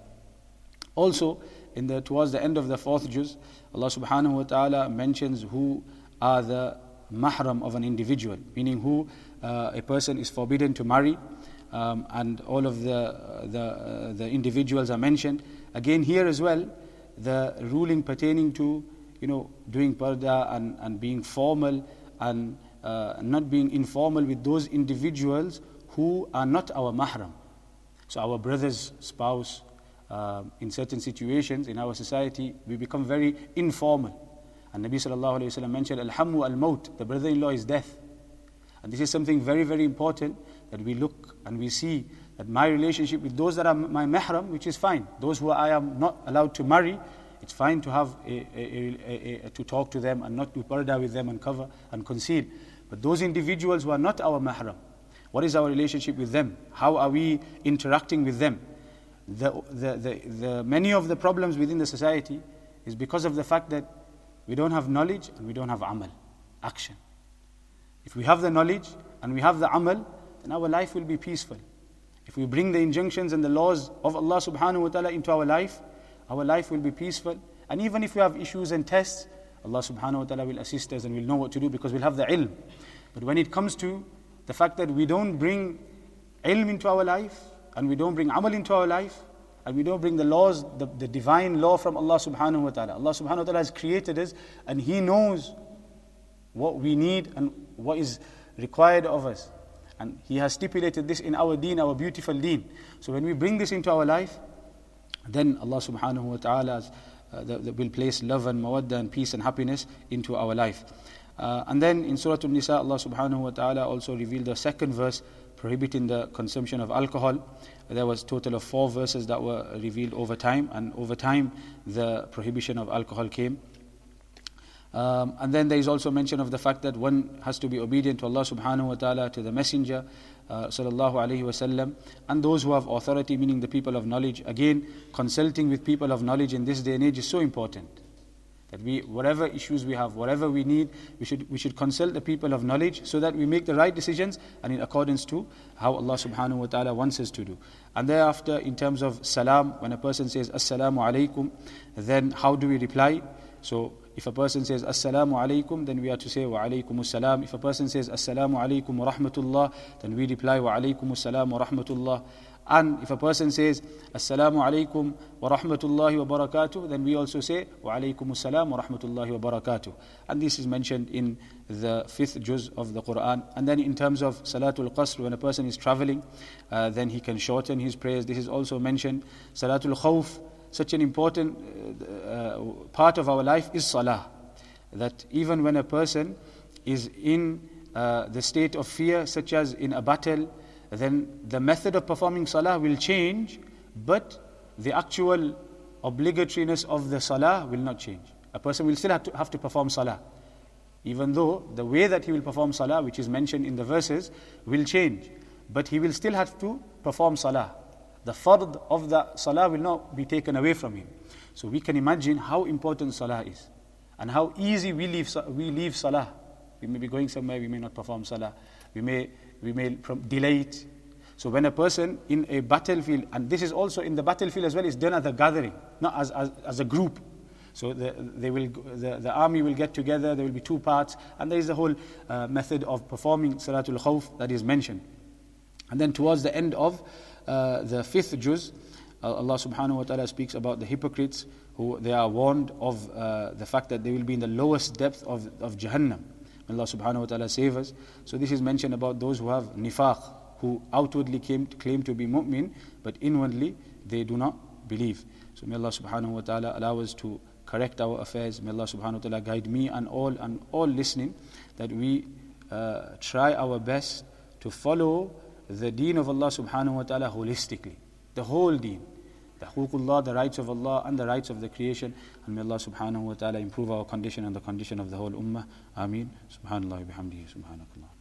S7: Also, in the towards the end of the fourth juz, Allah subhanahu wa ta'ala mentions who are the mahram of an individual, meaning who uh, a person is forbidden to marry, um, and all of the uh, the uh, the individuals are mentioned. Again, here as well, the ruling pertaining to, you know, doing parda and, and being formal and uh, not being informal with those individuals who are not our mahram. So our brother's spouse, uh, in certain situations in our society, we become very informal. And Nabi sallallahu alayhi wa sallam mentioned, Al-Hammu al-Maut, the brother-in-law is death. And this is something very, very important, that we look and we see that my relationship with those that are my mahram, which is fine. Those who I am not allowed to marry, it's fine to have a, a, a, a, to talk to them and not do parda with them and cover and conceal. But those individuals who are not our mahram, what is our relationship with them? How are we interacting with them? The, the, the, the, many of the problems within the society is because of the fact that we don't have knowledge and we don't have amal, action. If we have the knowledge and we have the amal, then our life will be peaceful. If we bring the injunctions and the laws of Allah subhanahu wa ta'ala into our life, our life will be peaceful. And even if we have issues and tests, Allah subhanahu wa ta'ala will assist us and we'll know what to do because we'll have the ilm. But when it comes to the fact that we don't bring ilm into our life, and we don't bring amal into our life, and we don't bring the laws, the, the divine law from Allah subhanahu wa ta'ala. Allah subhanahu wa ta'ala has created us, and He knows what we need and what is required of us. And He has stipulated this in our deen, our beautiful deen. So when we bring this into our life, then Allah subhanahu wa ta'ala uh, the, the will place love and mawadda and peace and happiness into our life. Uh, and then in Surah An-Nisa, Allah subhanahu wa ta'ala also revealed the second verse prohibiting the consumption of alcohol. There was a total of four verses that were revealed over time, and over time the prohibition of alcohol came. Um, and then there is also mention of the fact that one has to be obedient to Allah subhanahu wa ta'ala, to the Messenger uh, sallallahu alayhi wa sallam, and those who have authority, meaning the people of knowledge. Again, consulting with people of knowledge in this day and age is so important. That we, whatever issues we have, whatever we need, we should we should consult the people of knowledge so that we make the right decisions and in accordance to how Allah subhanahu wa ta'ala wants us to do. And thereafter, in terms of salam, when a person says assalamu alaikum, then how do we reply? So if a person says assalamu alaikum, then we are to say wa alaikum assalam. If a person says assalamu alaikum wa rahmatullah, then we reply wa alaikum assalam wa rahmatullah. And if a person says assalamu alaikum wa rahmatullahi wa barakatuh, then we also say wa alaikum assalam wa rahmatullahi wa barakatuh. And this is mentioned in the fifth juz of the Quran. And then in terms of salatul qasr, when a person is traveling, uh, then he can shorten his prayers. This is also mentioned. Salatul khawf, such an important uh, part of our life is salah. That even when a person is in uh, the state of fear, such as in a battle, then the method of performing salah will change, but the actual obligatoriness of the salah will not change. A person will still have to, have to perform salah, even though the way that he will perform salah, which is mentioned in the verses, will change. But he will still have to perform salah. The fard of the salah will not be taken away from him. So we can imagine how important salah is, and how easy we leave, we leave salah. We may be going somewhere, we may not perform salah. We may, we may delay it. So when a person in a battlefield, and this is also in the battlefield as well, is done as a gathering, not as, as, as a group. So the, they will, the, the army will get together, there will be two parts, and there is the whole uh, method of performing Salatul Khawf that is mentioned. And then towards the end of uh, the fifth juz, uh, Allah subhanahu wa ta'ala speaks about the hypocrites, who they are warned of uh, the fact that they will be in the lowest depth of, of Jahannam. Allah subhanahu wa ta'ala save us. So this is mentioned about those who have nifaq, who outwardly claim, claim to be mu'min, but inwardly they do not believe. So may Allah subhanahu wa ta'ala allow us to correct our affairs. May Allah subhanahu wa ta'ala guide me and all and all listening, that we uh, try our best to follow the deen of Allah subhanahu wa ta'ala holistically. The whole deen. The huququllah, the rights of Allah and the rights of the creation. And may Allah subhanahu wa ta'ala improve our condition and the condition of the whole ummah. Ameen. Subhanallah wa bihamdihi. Subhanakallah.